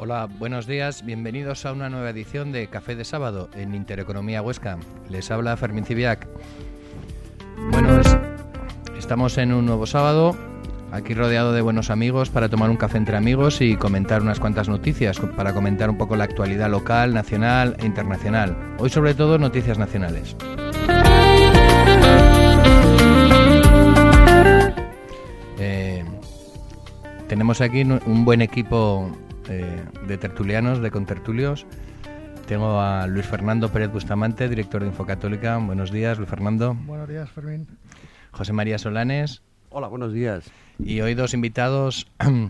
Hola, buenos días, bienvenidos a una nueva edición de Café de Sábado en Intereconomía Huesca. Les habla Fermín Cibiac. Bueno, estamos en un nuevo sábado, aquí rodeado de buenos amigos para tomar un café entre amigos y comentar unas cuantas noticias, para comentar un poco la actualidad local, nacional e internacional. Hoy sobre todo noticias nacionales. Tenemos aquí un buen equipo de tertulianos, de contertulios. Tengo a Luis Fernando Pérez Bustamante, director de Infocatólica. Buenos días, Luis Fernando. Buenos días, Fermín. José María Solanes. Hola, buenos días. Y hoy dos invitados,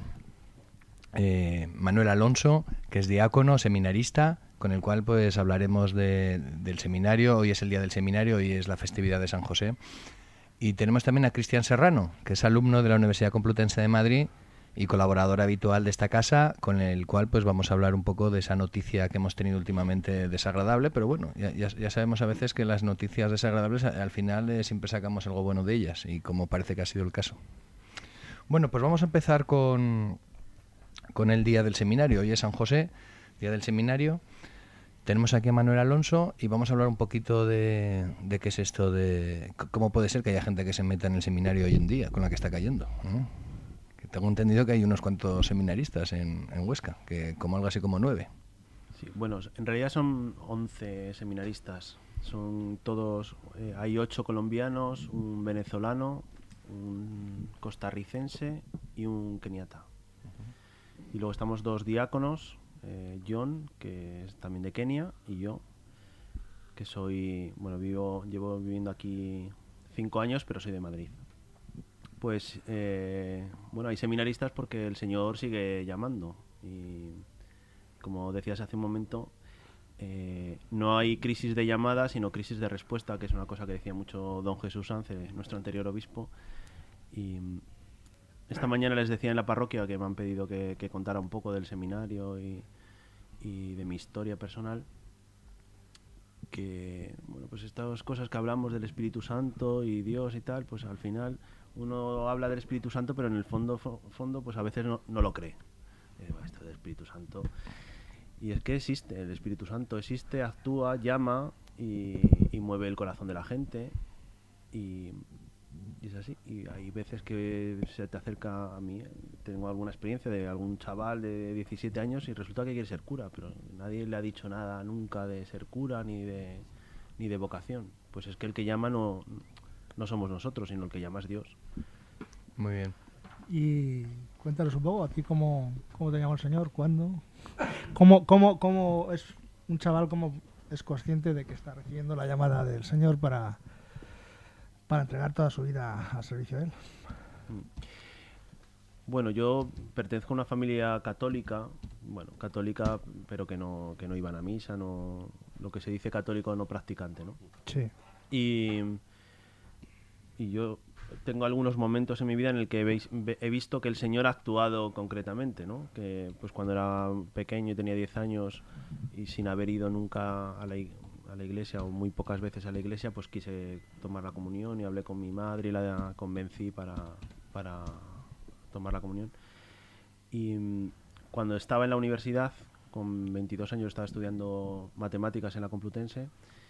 Manuel Alonso, que es diácono, seminarista, con el cual pues hablaremos del seminario. Hoy es el día del seminario, hoy es la festividad de San José. Y tenemos también a Cristian Serrano, que es alumno de la Universidad Complutense de Madrid y colaborador habitual de esta casa, con el cual pues vamos a hablar un poco de esa noticia que hemos tenido últimamente desagradable, pero bueno, ya sabemos a veces que las noticias desagradables al final siempre sacamos algo bueno de ellas, y como parece que ha sido el caso. Bueno, pues vamos a empezar con el día del seminario. Hoy es San José, día del seminario. Tenemos aquí a Manuel Alonso y vamos a hablar un poquito de qué es esto, de cómo puede ser que haya gente que se meta en el seminario hoy en día, con la que está cayendo, ¿no? Tengo entendido que hay unos cuantos seminaristas en Huesca, que como algo así como 9. Sí, bueno, en realidad son 11 seminaristas. Son todos, hay 8 colombianos, un venezolano, un costarricense y un keniata. Y luego estamos 2 diáconos, John, que es también de Kenia, y yo, que soy, bueno, llevo viviendo aquí 5 años, pero soy de Madrid. Pues, bueno, hay seminaristas porque el Señor sigue llamando. Y como decías hace un momento, no hay crisis de llamada, sino crisis de respuesta, que es una cosa que decía mucho don Jesús Sance, nuestro anterior obispo. Y esta mañana les decía en la parroquia que me han pedido que contara un poco del seminario y de mi historia personal. Que, bueno, pues estas cosas que hablamos del Espíritu Santo y Dios y tal, pues al final uno habla del Espíritu Santo, pero en el fondo pues a veces no lo cree. Esto del Espíritu Santo. Y es que existe, el Espíritu Santo existe, actúa, llama y mueve el corazón de la gente. Y es así. Y hay veces que se te acerca a mí. Tengo alguna experiencia de algún chaval de 17 años y resulta que quiere ser cura, pero nadie le ha dicho nada nunca de ser cura ni de vocación. Pues es que el que llama no somos nosotros, sino el que llama es Dios. Muy bien. Y cuéntanos un poco, ¿a ti cómo te llamó el Señor? ¿Cuándo? ¿Cómo es un chaval, cómo es consciente de que está recibiendo la llamada del Señor para entregar toda su vida al servicio de Él? Bueno, yo pertenezco a una familia católica, pero que no iban a misa, no, lo que se dice católico no practicante, ¿no? Sí. Y yo tengo algunos momentos en mi vida en el que he visto que el Señor ha actuado concretamente, ¿no? Que pues cuando era pequeño y tenía 10 años y sin haber ido nunca a la iglesia o muy pocas veces a la iglesia, pues quise tomar la comunión y hablé con mi madre y la convencí para tomar la comunión. Y cuando estaba en la universidad, con 22 años, estaba estudiando matemáticas en la Complutense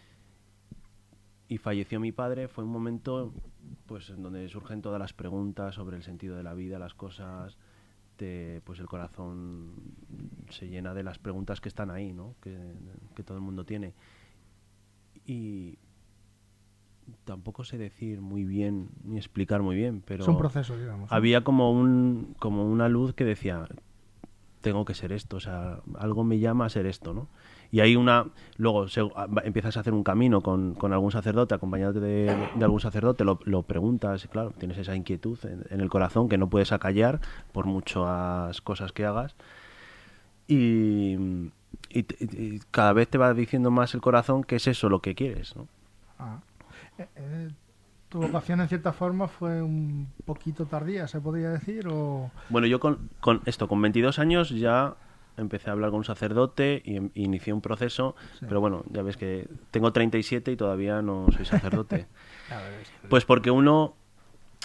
y falleció mi padre. Fue un momento pues en donde surgen todas las preguntas sobre el sentido de la vida, las cosas, pues el corazón se llena de las preguntas que están ahí, ¿no? Que todo el mundo tiene. Y tampoco sé decir muy bien ni explicar muy bien, pero es un proceso, digamos, ¿no? Había como una luz que decía, tengo que ser esto, o sea, algo me llama a ser esto, ¿no? Y hay luego empiezas a hacer un camino con algún sacerdote, acompañándote de algún sacerdote, lo preguntas, y claro, tienes esa inquietud en el corazón que no puedes acallar por muchas cosas que hagas. Y cada vez te va diciendo más el corazón que es eso lo que quieres, ¿no? ¿Tu vocación en cierta forma fue un poquito tardía, se podría decir? ¿O? Bueno, yo con 22 años ya empecé a hablar con un sacerdote y inicié un proceso, sí. Pero bueno, ya ves que tengo 37 y todavía no soy sacerdote. Pues porque uno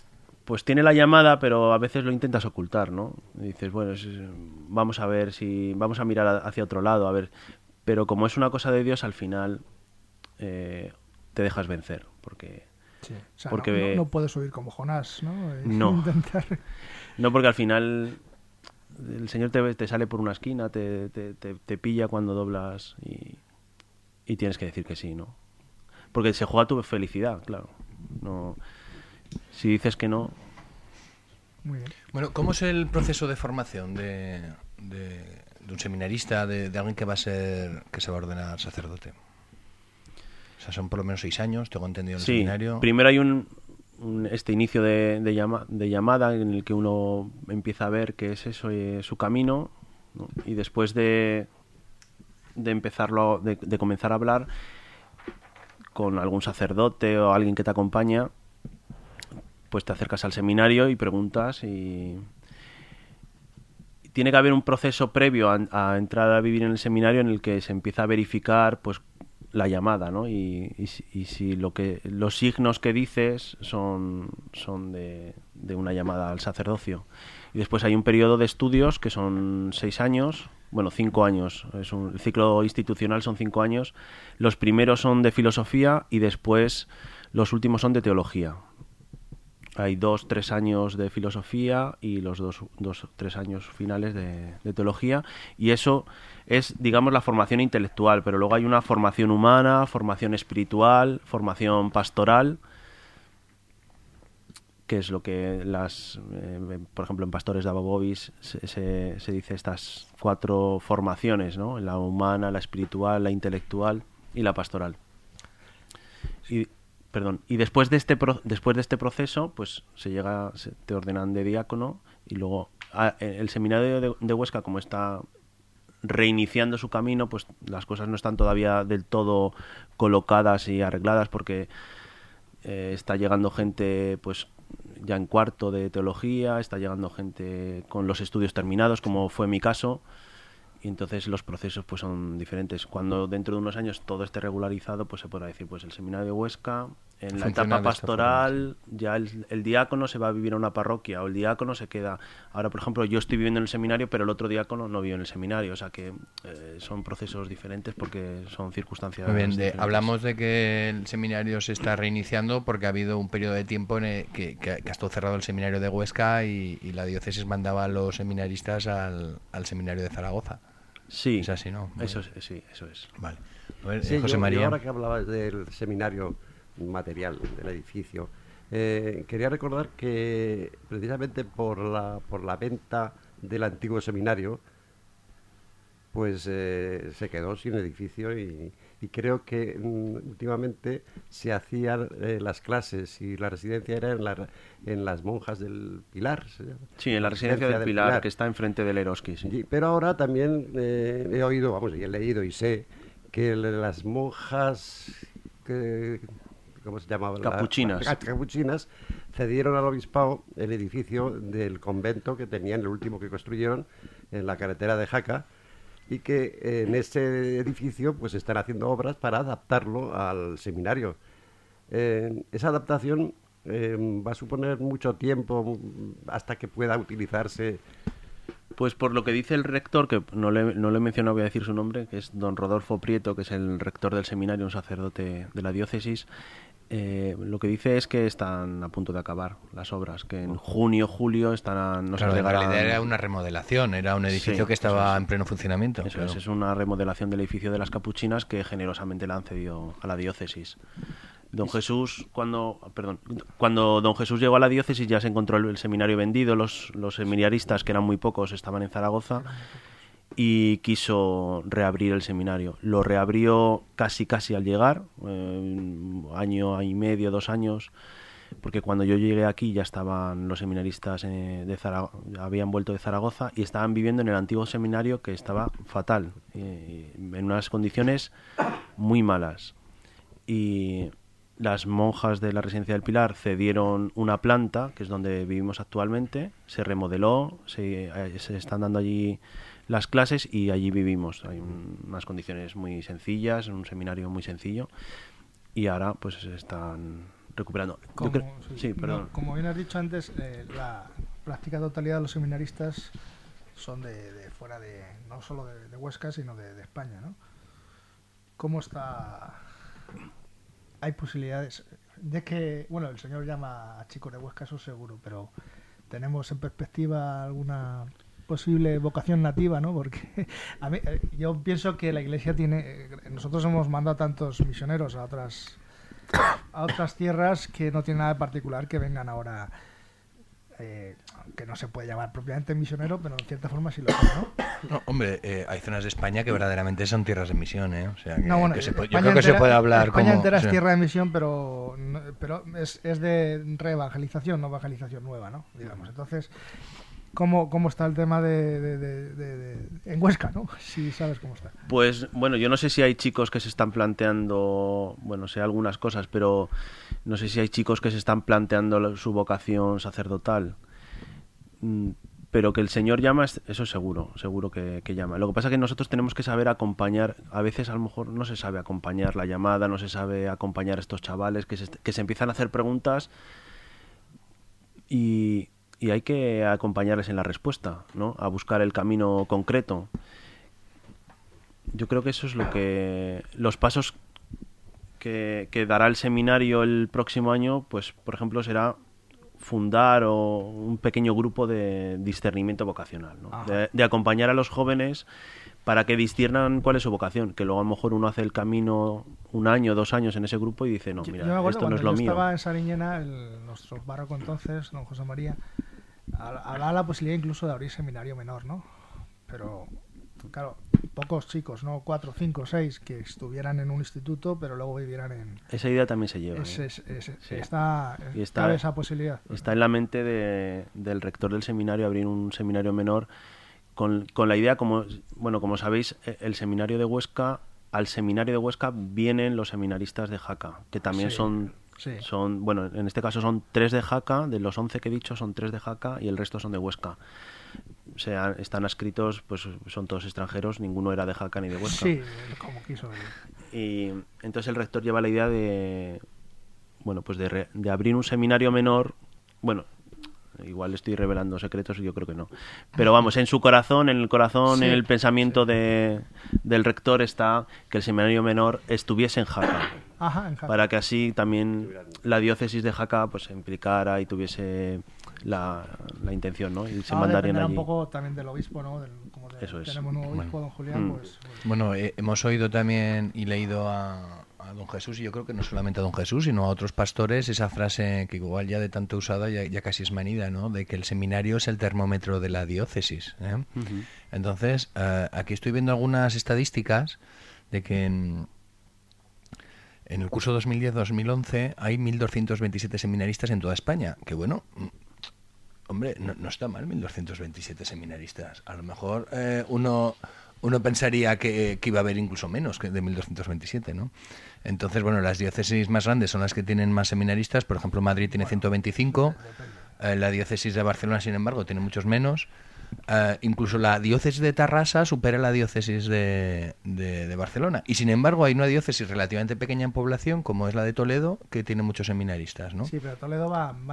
pues tiene la llamada, pero a veces lo intentas ocultar, ¿no? Y dices, bueno, vamos a ver si... Vamos a mirar hacia otro lado, a ver... Pero como es una cosa de Dios, al final te dejas vencer, porque... Sí. O sea, porque no puedes huir como Jonás, ¿no? No. Intentar... No, porque al final el Señor te sale por una esquina, te pilla cuando doblas y tienes que decir que sí, ¿no? Porque se juega tu felicidad, claro. No, si dices que no... Muy bien. Bueno, ¿cómo es el proceso de formación de un seminarista, de alguien que se va a ordenar sacerdote? O sea, son por lo menos 6 años, tengo entendido, en el seminario. Primero hay este inicio de llamada en el que uno empieza a ver qué es eso, su camino, ¿no? Y después de comenzar a hablar con algún sacerdote o alguien que te acompaña, pues te acercas al seminario y preguntas, y tiene que haber un proceso previo a entrar a vivir en el seminario en el que se empieza a verificar, pues, la llamada, ¿no? Y si los signos que dices son de una llamada al sacerdocio. Y después hay un periodo de estudios que son 6 años, bueno, 5 años. El ciclo institucional son 5 años. Los primeros son de filosofía y después los últimos son de teología. Hay 2-3 años de filosofía y los 2-3 años finales de teología, y eso es, digamos, la formación intelectual, pero luego hay una formación humana, formación espiritual, formación pastoral, que es lo que por ejemplo, en Pastores de Ababovis se dice estas 4 formaciones, ¿no? La humana, la espiritual, la intelectual y la pastoral. Y después de este proceso, pues te ordenan de diácono, y luego el seminario de Huesca, como está reiniciando su camino, pues las cosas no están todavía del todo colocadas y arregladas, porque está llegando gente, pues, ya en cuarto de teología, está llegando gente con los estudios terminados, como fue mi caso. Y entonces los procesos, pues, son diferentes. Cuando dentro de unos años todo esté regularizado, pues se podrá decir, pues, el seminario de Huesca, en la etapa pastoral, ya el diácono se va a vivir a una parroquia, o el diácono se queda. Ahora, por ejemplo, yo estoy viviendo en el seminario, pero el otro diácono no vive en el seminario. O sea que son procesos diferentes porque son circunstancias diferentes. Hablamos de que el seminario se está reiniciando porque ha habido un periodo de tiempo en el que ha estado cerrado el seminario de Huesca y la diócesis mandaba a los seminaristas al seminario de Zaragoza. Sí, es así, ¿no? Eso es. Vale. A ver, Sí, José María. ahora que hablabas del seminario material del edificio, quería recordar que precisamente por la venta del antiguo seminario, pues se quedó sin edificio, y creo que últimamente se hacían las clases y la residencia era en las Monjas del Pilar. Sí, en la residencia del Pilar, que está enfrente del Eroski. Sí. Pero ahora también he oído, y he leído y sé que las monjas, ¿cómo se llamaba? Capuchinas. Las capuchinas cedieron al obispado el edificio del convento que tenían, el último que construyeron en la carretera de Jaca, y que en ese edificio pues están haciendo obras para adaptarlo al seminario. Esa adaptación va a suponer mucho tiempo hasta que pueda utilizarse. Pues por lo que dice el rector, que no le he mencionado, voy a decir su nombre, que es don Rodolfo Prieto, que es el rector del seminario, un sacerdote de la diócesis. Lo que dice es que están a punto de acabar las obras, que en junio, julio estarán... Claro, en realidad era una remodelación, era un edificio que estaba en pleno funcionamiento. Eso es una remodelación del edificio de las Capuchinas que generosamente la han cedido a la diócesis. Don Jesús, cuando don Jesús llegó a la diócesis, ya se encontró el seminario vendido, los seminaristas, que eran muy pocos, estaban en Zaragoza, y quiso reabrir el seminario. Lo reabrió casi al llegar, año y medio, 2 años, porque cuando yo llegué aquí ya estaban los seminaristas habían vuelto de Zaragoza y estaban viviendo en el antiguo seminario, que estaba fatal, en unas condiciones muy malas. Y las monjas de la Residencia del Pilar cedieron una planta, que es donde vivimos actualmente, se remodeló, se están dando allí las clases y allí vivimos. Hay unas condiciones muy sencillas, un seminario muy sencillo, y ahora pues están recuperando. Como, Sí, perdón. No, como bien has dicho antes, la práctica totalidad de los seminaristas son de fuera de, no solo de Huesca, sino de España, ¿no? ¿Cómo está? Hay posibilidades de que, bueno, el señor llama a chicos de Huesca, eso seguro, pero ¿tenemos en perspectiva alguna posible vocación nativa, ¿no? Porque a mí, yo pienso que la Iglesia tiene, nosotros hemos mandado tantos misioneros a otras tierras que no tiene nada de particular que vengan ahora, que no se puede llamar propiamente misionero, pero en cierta forma sí lo son, ¿no? No, hombre, hay zonas de España que verdaderamente son tierras de misión, ¿eh? O sea, que, No, bueno, yo creo España que se puede hablar España como... entera es sí. tierra de misión, pero es de reevangelización, no evangelización nueva, ¿no? Digamos. Entonces, ¿cómo está el tema en Huesca, ¿no? Si sabes cómo está. Pues bueno, yo no sé si hay chicos que se están planteando, bueno, sé algunas cosas, pero no sé si hay chicos que se están planteando su vocación sacerdotal. Pero que el Señor llama, eso seguro que llama. Lo que pasa es que nosotros tenemos que saber acompañar, a veces a lo mejor no se sabe acompañar la llamada, no se sabe acompañar a estos chavales que se empiezan a hacer preguntas y hay que acompañarles en la respuesta, ¿no? A buscar el camino concreto. Yo creo que eso es los pasos que dará el seminario el próximo año, pues por ejemplo será fundar un pequeño grupo de discernimiento vocacional, ¿no? De acompañar a los jóvenes para que disciernan cuál es su vocación, que luego a lo mejor uno hace el camino 1 año, 2 años en ese grupo y dice, no, mira, yo me acuerdo, esto no es lo mío. Yo mío. estaba en Sariñena, nuestro párroco entonces, don José María, hablaba la posibilidad incluso de abrir seminario menor, ¿no? Pero, claro, pocos chicos, ¿no? 4, 5, 6 que estuvieran en un instituto, pero luego vivieran en... Esa idea también se lleva. Sí. Está cabe esa posibilidad. Está en la mente del rector del seminario abrir un seminario menor con la idea, como sabéis, el seminario de Huesca, al seminario de Huesca vienen los seminaristas de Jaca, que también son, bueno, en este caso son 3 de Jaca, de los 11 que he dicho son 3 de Jaca y el resto son de Huesca. O sea, están adscritos, pues son todos extranjeros, ninguno era de Jaca ni de Huesca. Sí, como quiso. Y entonces el rector lleva la idea de, bueno, pues de abrir un seminario menor, bueno, igual estoy revelando secretos y yo creo que no. Pero vamos, en su corazón, en el pensamiento del rector está que el seminario menor estuviese en Jaca. Ajá, en Jaca. Para que así también la diócesis de Jaca pues se implicara y tuviese la intención, ¿no? Y se mandarían allí. Un poco también del obispo, ¿no? Eso es. Tenemos un nuevo obispo, don Julián, pues... Bueno, hemos oído también y leído a don Jesús, y yo creo que no solamente a don Jesús, sino a otros pastores, esa frase que igual ya de tanto usada ya casi es manida, ¿no? De que el seminario es el termómetro de la diócesis, ¿eh? Uh-huh. Entonces, aquí estoy viendo algunas estadísticas de que en el curso 2010-2011 hay 1.227 seminaristas en toda España, que bueno... Hombre, no está mal 1.227 seminaristas. A lo mejor uno pensaría que iba a haber incluso menos que de 1.227, ¿no? Entonces, bueno, las diócesis más grandes son las que tienen más seminaristas. Por ejemplo, Madrid tiene 125. La diócesis de Barcelona, sin embargo, tiene muchos menos. Incluso la diócesis de Tarrasa supera la diócesis de Barcelona. Y sin embargo hay una diócesis relativamente pequeña en población, como es la de Toledo, que tiene muchos seminaristas, ¿no? Sí, pero Toledo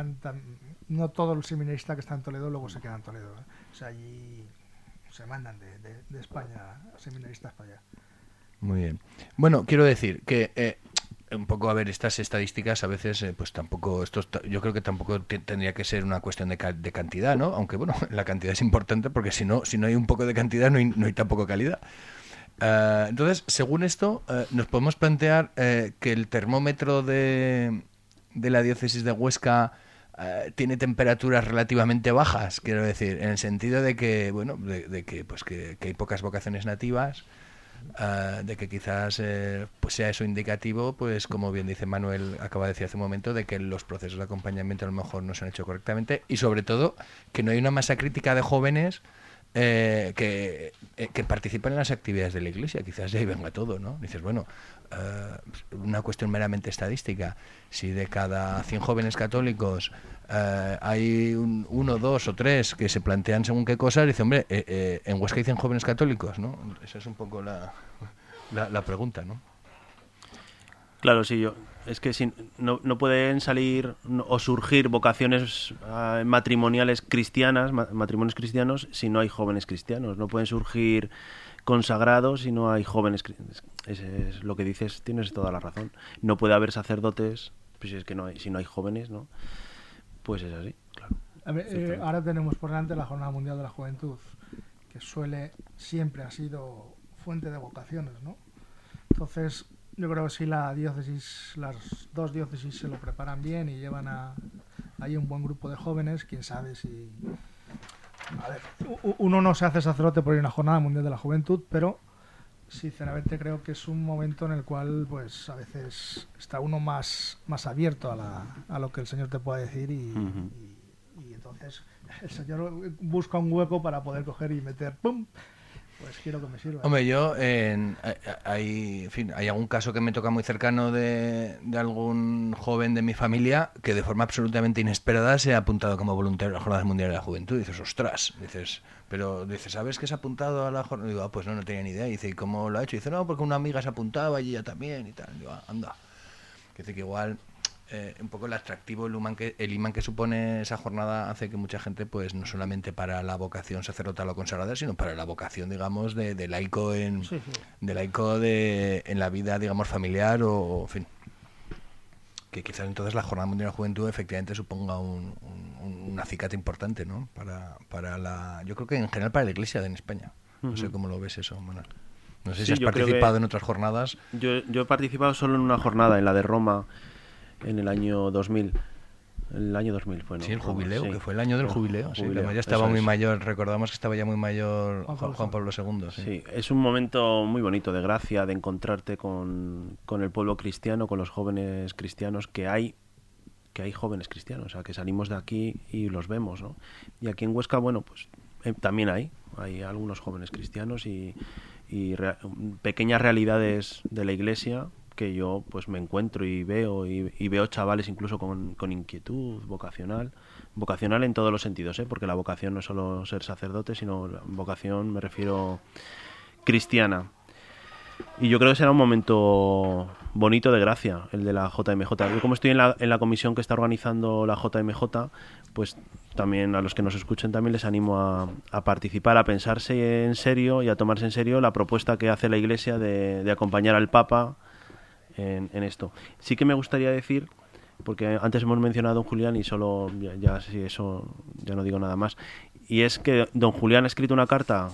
no todo el seminarista que está en Toledo luego se queda en Toledo, ¿eh? O sea, allí se mandan de España seminaristas para allá. Muy bien. Bueno, quiero decir que un poco, a ver, estas estadísticas a veces, pues tampoco, yo creo que tampoco tendría que ser una cuestión de cantidad, ¿no? Aunque, bueno, la cantidad es importante porque si no hay un poco de cantidad no hay tampoco calidad. Entonces, según esto, nos podemos plantear que el termómetro de la diócesis de Huesca tiene temperaturas relativamente bajas, quiero decir, en el sentido de que, bueno, de que pues que hay pocas vocaciones nativas. De que quizás pues sea eso indicativo, pues como bien dice Manuel, acaba de decir hace un momento, de que los procesos de acompañamiento a lo mejor no se han hecho correctamente y sobre todo que no hay una masa crítica de jóvenes que participan en las actividades de la Iglesia. Quizás de ahí venga todo, ¿no? Dices, bueno, una cuestión meramente estadística, si de cada 100 jóvenes católicos hay 1, 2 o 3 que se plantean según qué cosas, dice, hombre, en Huesca hay 100 jóvenes católicos, ¿no? Esa es un poco la pregunta, ¿no? Claro, sí, yo es que no pueden salir o surgir vocaciones matrimoniales cristianas, matrimonios cristianos, si no hay jóvenes cristianos. No pueden surgir consagrados si no hay jóvenes cristianos. Es lo que dices, tienes toda la razón. No puede haber sacerdotes, pues es que si no hay jóvenes, ¿no? Pues es así, claro. A ver, ahora tenemos por delante la Jornada Mundial de la Juventud, que siempre ha sido fuente de vocaciones, ¿no? Entonces, yo creo que si las dos diócesis se lo preparan bien y llevan ahí un buen grupo de jóvenes, quién sabe si... A ver, uno no se hace sacerdote por ir a una Jornada Mundial de la Juventud, pero sinceramente creo que es un momento en el cual pues a veces está uno más abierto a lo que el Señor te pueda decir y entonces el Señor busca un hueco para poder coger y meter ¡pum! Pues quiero que me sirva. Hombre, yo hay algún caso que me toca muy cercano de algún joven de mi familia que de forma absolutamente inesperada se ha apuntado como voluntario a las Jornadas Mundiales de la Juventud. Y dices, ostras, ¿sabes que se ha apuntado a la jornada? Digo, pues no tenía ni idea. Y dice, ¿y cómo lo ha hecho? Y dice, no, porque una amiga se apuntaba y ella también y tal. Y digo, anda. Dice que igual un poco el atractivo, el imán que supone esa jornada hace que mucha gente, pues no solamente para la vocación sacerdotal o consagrada, sino para la vocación, digamos, de laico en la vida, digamos, familiar o en fin. Que quizás entonces la Jornada Mundial de la Juventud efectivamente suponga un acicate importante, ¿no? Yo creo que en general para la Iglesia en España. No sé cómo lo ves eso, Manuel. No sé si has participado en otras jornadas. Yo he participado solo en una jornada, en la de Roma, en el año 2000. El año 2000 fue, ¿no? Sí, el jubileo, sí. Que fue el año del jubileo. Sí, jubileo. Ya estaba muy mayor, recordamos que estaba ya muy mayor Juan Pablo II. Sí. Sí, es un momento muy bonito de gracia, de encontrarte con el pueblo cristiano, con los jóvenes cristianos, que hay jóvenes cristianos, o sea, que salimos de aquí y los vemos, ¿no? Y aquí en Huesca, bueno, pues también hay algunos jóvenes cristianos y pequeñas realidades de la Iglesia que yo pues me encuentro y veo chavales incluso con inquietud vocacional en todos los sentidos, porque la vocación no es solo ser sacerdote, sino la vocación, me refiero, cristiana. Y yo creo que será un momento bonito de gracia el de la JMJ. Yo, como estoy en la comisión que está organizando la JMJ, pues también a los que nos escuchen también les animo a participar, a pensarse en serio y a tomarse en serio la propuesta que hace la Iglesia de acompañar al Papa en esto. Sí que me gustaría decir, porque antes hemos mencionado a don Julián y solo ya sí, eso ya no digo nada más, y es que don Julián ha escrito una carta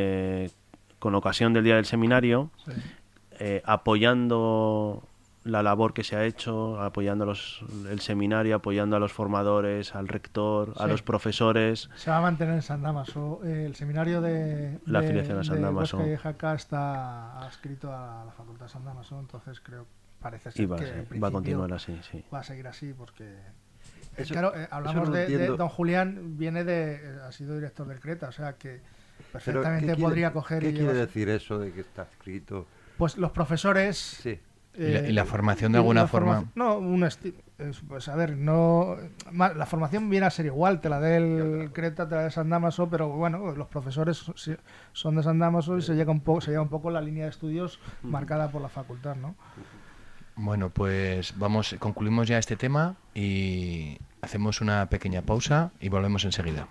con ocasión del día del seminario, sí, apoyando la labor que se ha hecho, apoyando el seminario, apoyando a los formadores, al rector, sí, a los profesores. Se va a mantener en San Damaso. El seminario la afiliación a San Damaso de Jaca está adscrito a la Facultad de San Damaso, entonces parece ser que va a continuar así, sí. Va a seguir así porque... claro, hablamos de don Julián, ha sido director del Creta, o sea que perfectamente podría coger... ¿Qué quiere decir eso de que está adscrito? Pues los profesores... Sí. Y la formación de alguna forma... No, pues a ver, la formación viene a ser igual, te la dé el Creta, te la dé San Damaso, pero bueno, los profesores son de San Damaso y se lleva un poco la línea de estudios marcada por la facultad, ¿no? Bueno, pues concluimos ya este tema y hacemos una pequeña pausa y volvemos enseguida.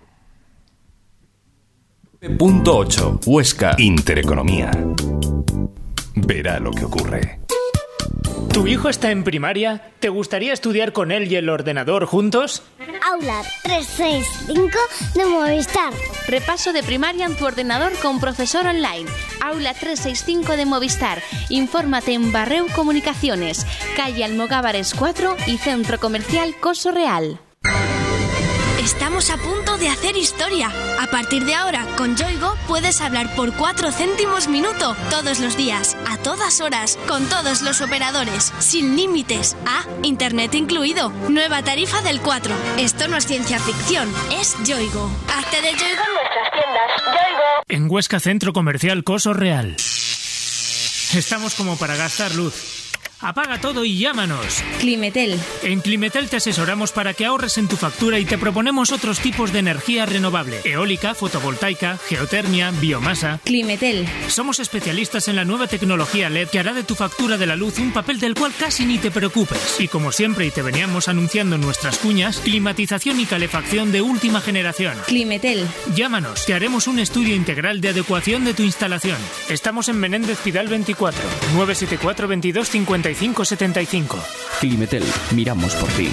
Punto 8. Huesca Intereconomía. Verá lo que ocurre. ¿Tu hijo está en primaria? ¿Te gustaría estudiar con él y el ordenador juntos? Aula 365 de Movistar. Repaso de primaria en tu ordenador con profesor online. Aula 365 de Movistar. Infórmate en Barreu Comunicaciones, calle Almogávares 4 y Centro Comercial Coso Real. Estamos a punto de hacer historia. A partir de ahora, con Yoigo puedes hablar por 4 céntimos minuto todos los días, a todas horas, con todos los operadores, sin límites. Internet incluido. Nueva tarifa del 4. Esto no es ciencia ficción, es Yoigo. Hazte de Yoigo en nuestras tiendas. Yoigo. En Huesca Centro Comercial Coso Real. Estamos como para gastar luz. Apaga todo y llámanos. Climetel. En Climetel te asesoramos para que ahorres en tu factura y te proponemos otros tipos de energía renovable: eólica, fotovoltaica, geotermia, biomasa. Climetel. Somos especialistas en la nueva tecnología LED que hará de tu factura de la luz un papel del cual casi ni te preocupes. Y como siempre y te veníamos anunciando en nuestras cuñas, climatización y calefacción de última generación. Climetel. Llámanos, te haremos un estudio integral de adecuación de tu instalación. Estamos en Menéndez Pidal 24, 974 22 55 75. Climetel, miramos por ti.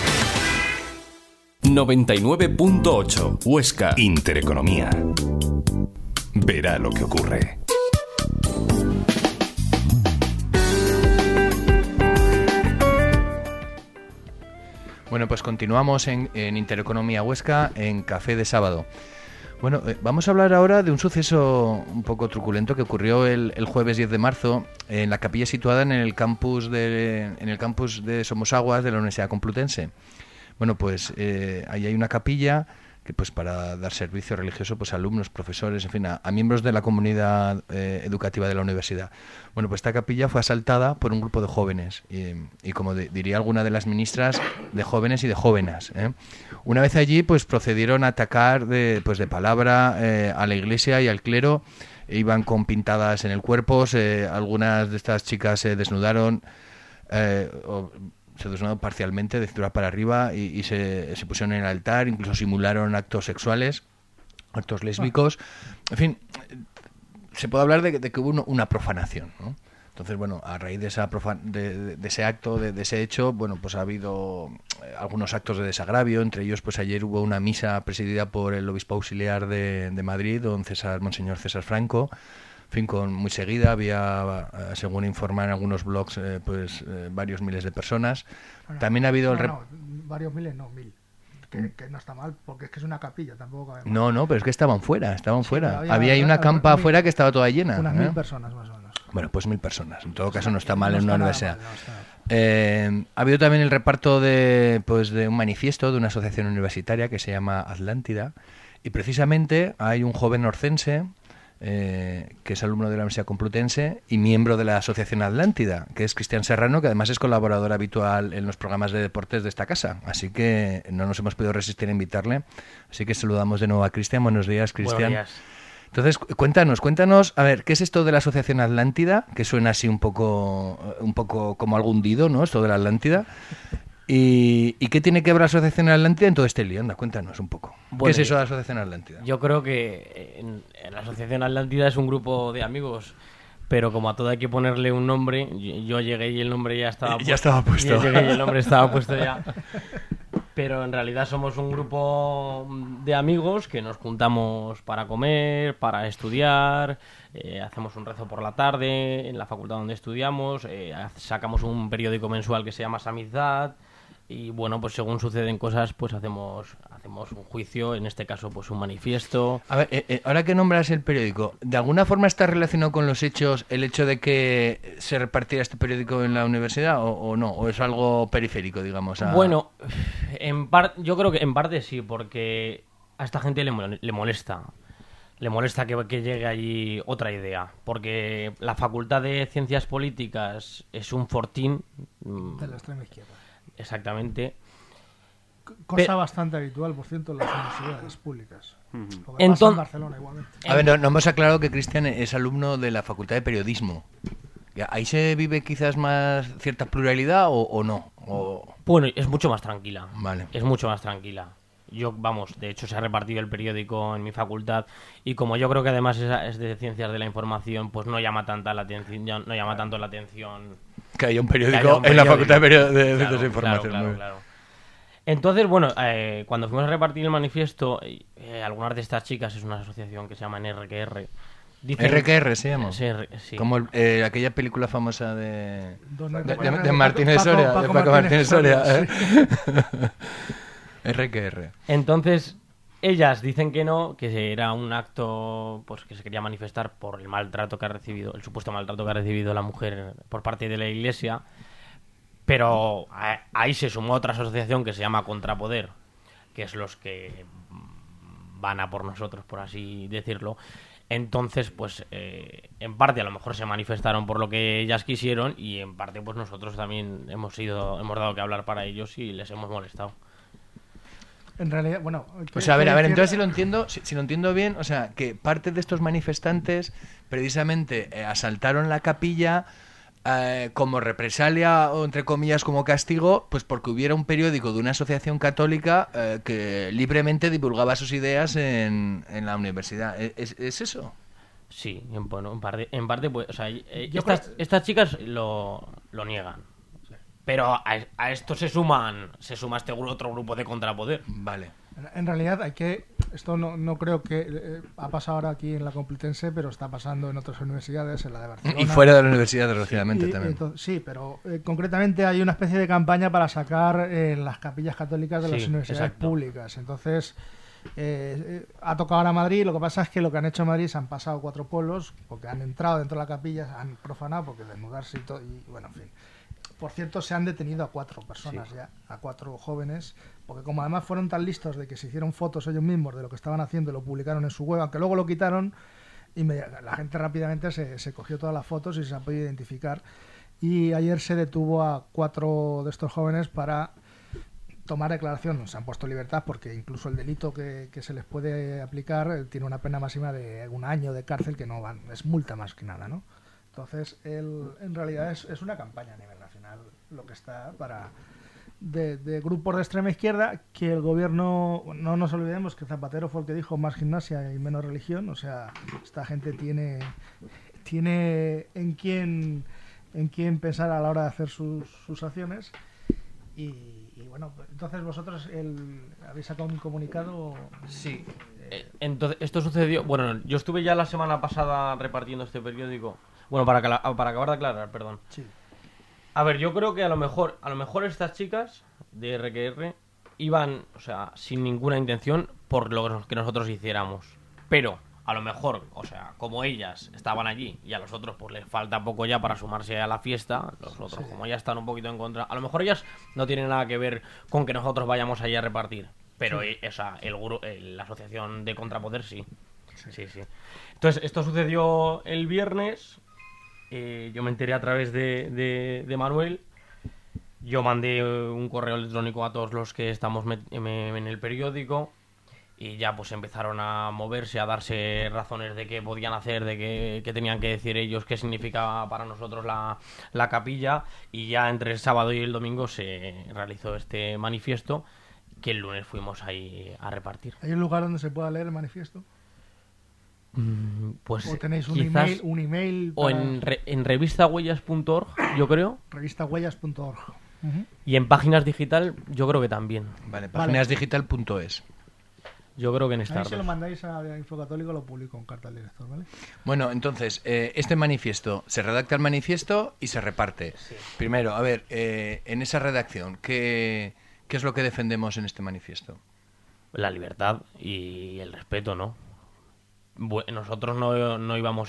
99.8 Huesca Intereconomía. Verá lo que ocurre. Bueno, pues continuamos en Intereconomía Huesca, en Café de Sábado. Bueno, vamos a hablar ahora de un suceso un poco truculento que ocurrió el jueves 10 de marzo en la capilla situada en el campus de Somosaguas de la Universidad Complutense. Bueno, pues ahí hay una capilla que, pues, para dar servicio religioso, pues, a alumnos, profesores, en fin, a miembros de la comunidad educativa de la universidad. Bueno, pues esta capilla fue asaltada por un grupo de jóvenes y como diría alguna de las ministras, de jóvenes y de jóvenes. Una vez allí, pues procedieron a atacar de palabra a la iglesia y al clero. Iban con pintadas en el cuerpo, algunas de estas chicas se desnudaron, se desnudaron parcialmente de cintura para arriba y se pusieron en el altar, incluso simularon actos sexuales, actos lésbicos. En fin, se puede hablar de que hubo una profanación, ¿no? Entonces, bueno, a raíz de ese acto, de ese hecho, bueno, pues ha habido algunos actos de desagravio. Entre ellos, pues ayer hubo una misa presidida por el obispo auxiliar de Madrid, Monseñor César Franco. En fin, muy seguida, había, según informan algunos blogs, varios miles de personas. Bueno, también ha habido varios miles, no, 1000. Que no está mal, porque es que es una capilla, tampoco cabe. No, pero es que estaban fuera. Había ahí una campa afuera que estaba toda llena. Unas 1000 personas más o menos. Bueno, pues 1000 personas. En todo caso no está mal en una universidad. Ha habido también el reparto de un manifiesto de una asociación universitaria que se llama Atlántida, y precisamente hay un joven orcense que es alumno de la Universidad Complutense y miembro de la Asociación Atlántida, que es Cristian Serrano, que además es colaborador habitual en los programas de deportes de esta casa. Así que no nos hemos podido resistir a invitarle. Así que saludamos de nuevo a Cristian. Buenos días, Cristian. Buenos días. Entonces, cuéntanos, a ver, ¿qué es esto de la Asociación Atlántida? Que suena así un poco como algo hundido, ¿no? Esto de la Atlántida. ¿Y qué tiene que ver la Asociación Atlántida en todo este lío? Anda, cuéntanos un poco. Bueno, ¿qué es eso de la Asociación Atlántida? Yo creo que en la Asociación Atlántida es un grupo de amigos, pero como a todo hay que ponerle un nombre, yo llegué y el nombre ya estaba puesto. Ya estaba puesto. Yo llegué y el nombre estaba puesto ya. Pero en realidad somos un grupo de amigos que nos juntamos para comer, para estudiar, hacemos un rezo por la tarde en la facultad donde estudiamos, sacamos un periódico mensual que se llama Samizdat. Y bueno, pues según suceden cosas, pues hacemos un juicio, en este caso pues un manifiesto. A ver, ahora que nombras el periódico, ¿de alguna forma está relacionado con los hechos el hecho de que se repartiera este periódico en la universidad o no? ¿O es algo periférico, digamos? Bueno, yo creo que en parte sí, porque a esta gente le molesta. Le molesta que llegue allí otra idea, porque la Facultad de Ciencias Políticas es un fortín de la extrema izquierda. Exactamente. Cosa bastante habitual, por cierto, en las universidades públicas. Entonces, en Barcelona igualmente. A ver, no hemos aclarado que Cristian es alumno de la Facultad de Periodismo. ¿Ahí se vive quizás más cierta pluralidad o no? Bueno, es mucho más tranquila. Vale. Es mucho más tranquila. De hecho se ha repartido el periódico en mi facultad y como yo creo que además es de Ciencias de la Información, pues no llama tanto la atención que haya un periódico en la Facultad de Ciencias de Información. Claro. Entonces, bueno, cuando fuimos a repartir el manifiesto, algunas de estas chicas, es una asociación que se llama RQR. ¿RQR se llama? Sí. Como aquella película famosa de Martínez Soria, de Paco Martínez Soria. RQR. Entonces, ellas dicen que no, que era un acto pues que se quería manifestar por el maltrato que ha recibido, el supuesto maltrato que ha recibido la mujer por parte de la Iglesia, pero ahí se sumó otra asociación que se llama Contrapoder, que es los que van a por nosotros, por así decirlo. Entonces, pues, en parte a lo mejor se manifestaron por lo que ellas quisieron y en parte, pues nosotros también hemos dado que hablar para ellos y les hemos molestado. En realidad, bueno... O sea, a ver, entonces si lo entiendo bien, o sea, que parte de estos manifestantes precisamente asaltaron la capilla como represalia o entre comillas como castigo, pues porque hubiera un periódico de una asociación católica que libremente divulgaba sus ideas en la universidad. ¿Es eso? Sí, bueno, en parte pues, o sea, estas chicas lo niegan. Pero a esto se suma este otro grupo de contrapoder. Vale. En realidad esto no creo que ha pasado ahora aquí en la Complutense, pero está pasando en otras universidades, en la de Barcelona. Y fuera de la universidad, desgraciadamente, también. Sí, pero concretamente hay una especie de campaña para sacar las capillas católicas de las universidades públicas. Entonces, ha tocado ahora Madrid. Lo que pasa es que lo que han hecho en Madrid se han pasado 4 pueblos, porque han entrado dentro de la capilla, han profanado, porque desnudarse y todo, y bueno, en fin. Por cierto, se han detenido a 4 personas ya, a 4 jóvenes, porque como además fueron tan listos de que se hicieron fotos ellos mismos de lo que estaban haciendo y lo publicaron en su web, aunque luego lo quitaron, y la gente rápidamente se cogió todas las fotos y se ha podido identificar. Y ayer se detuvo a 4 de estos jóvenes para tomar declaración. Se han puesto en libertad porque incluso el delito que se les puede aplicar tiene una pena máxima de 1 año de cárcel, que no van, es multa más que nada, ¿no? Entonces, en realidad es una campaña a nivel nacional lo que está de grupos de extrema izquierda, que el gobierno, no nos olvidemos que Zapatero fue el que dijo más gimnasia y menos religión. O sea, esta gente tiene en quién pensar a la hora de hacer sus acciones. Y bueno, entonces vosotros habéis sacado un comunicado. Sí. Entonces, esto sucedió. Bueno, yo estuve ya la semana pasada repartiendo este periódico. Bueno, para acabar de aclarar, perdón. Sí. A ver, yo creo que a lo mejor estas chicas de RQR iban, o sea, sin ninguna intención por lo que nosotros hiciéramos. Pero, a lo mejor, o sea, como ellas estaban allí y a los otros pues les falta poco ya para sumarse a la fiesta, los otros como ya están un poquito en contra, a lo mejor ellas no tienen nada que ver con que nosotros vayamos allí a repartir. Pero la asociación de contrapoder sí. Sí. Entonces, esto sucedió el viernes. Yo me enteré a través de Manuel. Yo mandé un correo electrónico a todos los que estamos en el periódico y ya pues empezaron a moverse, a darse razones de qué podían hacer, de qué tenían que decir ellos, qué significaba para nosotros la capilla, y ya entre el sábado y el domingo se realizó este manifiesto que el lunes fuimos ahí a repartir. ¿Hay un lugar donde se pueda leer el manifiesto? Pues o tenéis un email o en revistahuellas.org, yo creo. Revistahuellas.org. Y en páginas digital yo creo que también. Vale, páginasdigital.es. Yo creo que en esta. Ahí se lo mandáis a Infocatólico, lo publico en carta al director, ¿vale? Bueno, entonces, este manifiesto, se redacta el manifiesto y se reparte. Sí. Primero, a ver, en esa redacción, ¿qué es lo que defendemos en este manifiesto? La libertad y el respeto, ¿no? Nosotros no íbamos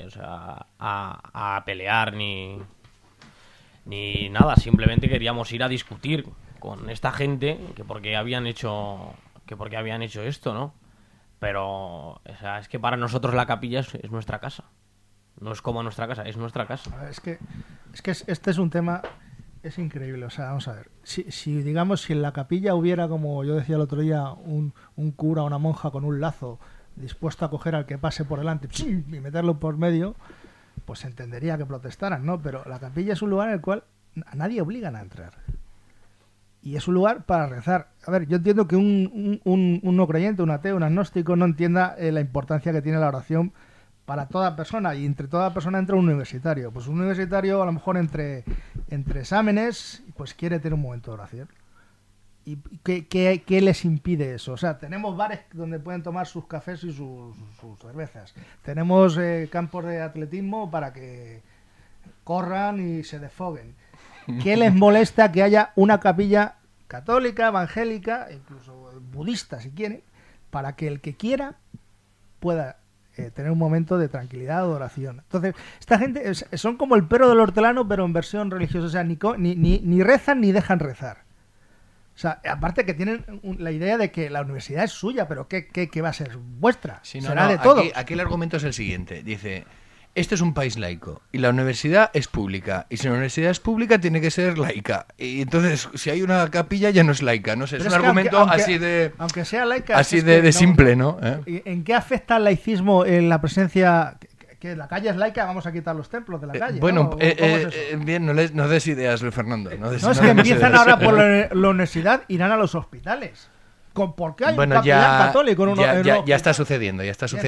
a pelear ni nada, simplemente queríamos ir a discutir con esta gente que porque habían hecho esto, ¿no? Pero o sea, es que para nosotros la capilla es nuestra casa. No es como nuestra casa, es nuestra casa. A ver, es que este es un tema, es increíble. O sea, vamos a ver, si digamos, si en la capilla hubiera, como yo decía el otro día, un cura o una monja con un lazo dispuesto a coger al que pase por delante y meterlo por medio, pues se entendería que protestaran, ¿no? Pero la capilla es un lugar en el cual a nadie obligan a entrar. Y es un lugar para rezar. A ver, yo entiendo que un no creyente, un ateo, un agnóstico no entienda la importancia que tiene la oración para toda persona, y entre toda persona entra un universitario. Pues un universitario a lo mejor entre exámenes pues quiere tener un momento de oración. ¿Y qué les impide eso? O sea, tenemos bares donde pueden tomar sus cafés y sus cervezas. Tenemos campos de atletismo para que corran y se desfoguen. ¿Qué les molesta que haya una capilla católica, evangélica, incluso budista si quieren, para que el que quiera pueda tener un momento de tranquilidad o de oración? Entonces, esta gente son como el perro del hortelano, pero en versión religiosa. O sea, ni rezan ni dejan rezar. O sea, aparte que tienen la idea de que la universidad es suya, pero ¿qué va a ser vuestra? Sí, no, será no, de todos. Aquí el argumento es el siguiente. Dice, este es un país laico y la universidad es pública. Y si la universidad es pública, tiene que ser laica. Y entonces, si hay una capilla, ya no es laica. No sé, Pero es un argumento así de... Aunque sea laica... Así de simple, ¿no? ¿En qué afecta el laicismo en la presencia... Que la calle es laica, vamos a quitar los templos de la calle? Bueno, ¿no? ¿Es bien, no des ideas, Luis Fernando. No, es que empiezan ahora por la universidad, irán a los hospitales. ¿Por qué hay un capellán católico? Ya está sucediendo,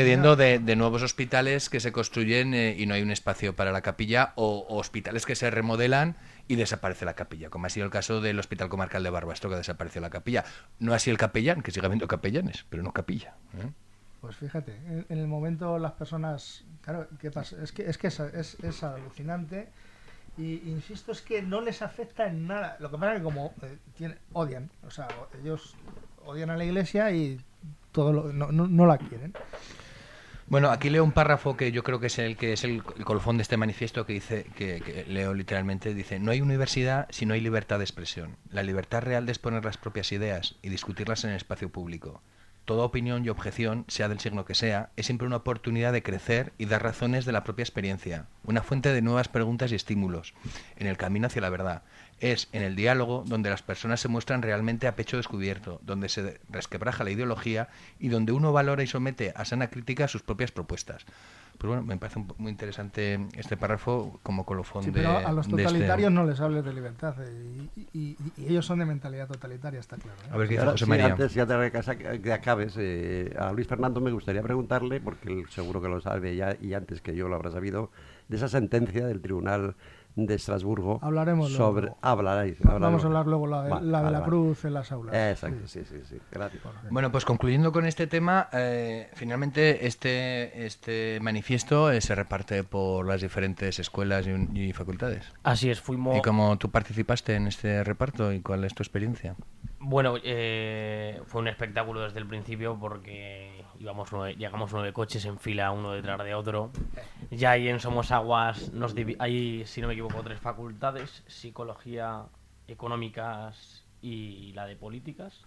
de nuevos hospitales que se construyen y no hay un espacio para la capilla, o hospitales que se remodelan y desaparece la capilla, como ha sido el caso del Hospital Comarcal de Barbastro, que desapareció la capilla. No así el capellán, que sigue habiendo capellanes, pero no capilla. Pues fíjate, en el momento las personas... Claro, ¿qué pasa? Es que es alucinante. Y insisto, es que no les afecta en nada. Lo que pasa es que como odian, o sea, ellos odian a la Iglesia y todo no la quieren. Bueno, aquí leo un párrafo que yo creo que es el colofón de este manifiesto, que dice, que leo literalmente, dice: no hay universidad si no hay libertad de expresión. La libertad real de exponer las propias ideas y discutirlas en el espacio público. Toda opinión y objeción, sea del signo que sea, es siempre una oportunidad de crecer y dar razones de la propia experiencia, una fuente de nuevas preguntas y estímulos, en el camino hacia la verdad. Es en el diálogo donde las personas se muestran realmente a pecho descubierto, donde se resquebraja la ideología y donde uno valora y somete a sana crítica sus propias propuestas. Pues bueno, me parece muy interesante este párrafo como colofón de... Pero a los totalitarios no les hables de libertad y ellos son de mentalidad totalitaria, está claro. A ver qué dice José María. Antes que acabes, a Luis Fernando me gustaría preguntarle, porque él seguro que lo sabe ya y antes que yo lo habrá sabido, de esa sentencia del Tribunal de Estrasburgo. Hablaremos sobre luego. Vamos a hablar luego la de la cruz en las aulas. Exacto, sí. Gracias. Bueno, pues concluyendo con este tema, finalmente este manifiesto se reparte por las diferentes escuelas y facultades. Así es, fuimos... ¿Y cómo tú participaste en este reparto y cuál es tu experiencia? Bueno, fue un espectáculo desde el principio porque llegamos 9 coches en fila, uno detrás de otro. Ya ahí en Somosaguas hay, si no me equivoco, 3 facultades: psicología, económicas y la de políticas.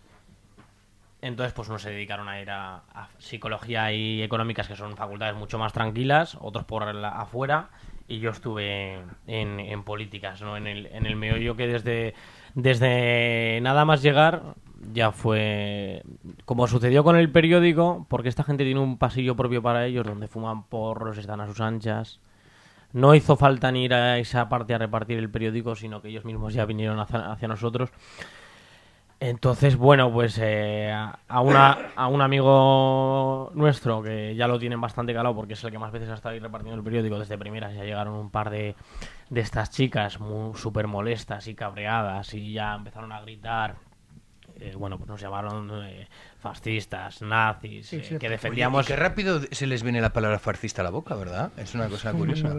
Entonces pues unos se dedicaron a ir a psicología y económicas, que son facultades mucho más tranquilas, otros por afuera, y yo estuve en políticas, ¿no? En el meollo, que desde nada más llegar ya fue como sucedió con el periódico, porque esta gente tiene un pasillo propio para ellos donde fuman porros, están a sus anchas. No hizo falta ni ir a esa parte a repartir el periódico, sino que ellos mismos ya vinieron hacia nosotros. Entonces, bueno, pues a un amigo nuestro, que ya lo tienen bastante calado porque es el que más veces ha estado ahí repartiendo el periódico desde primeras, ya llegaron un par de estas chicas súper molestas y cabreadas y ya empezaron a gritar. Bueno, pues nos llamaron fascistas, nazis, que defendíamos... Oye, qué rápido se les viene la palabra fascista a la boca, ¿verdad? Es una cosa curiosa.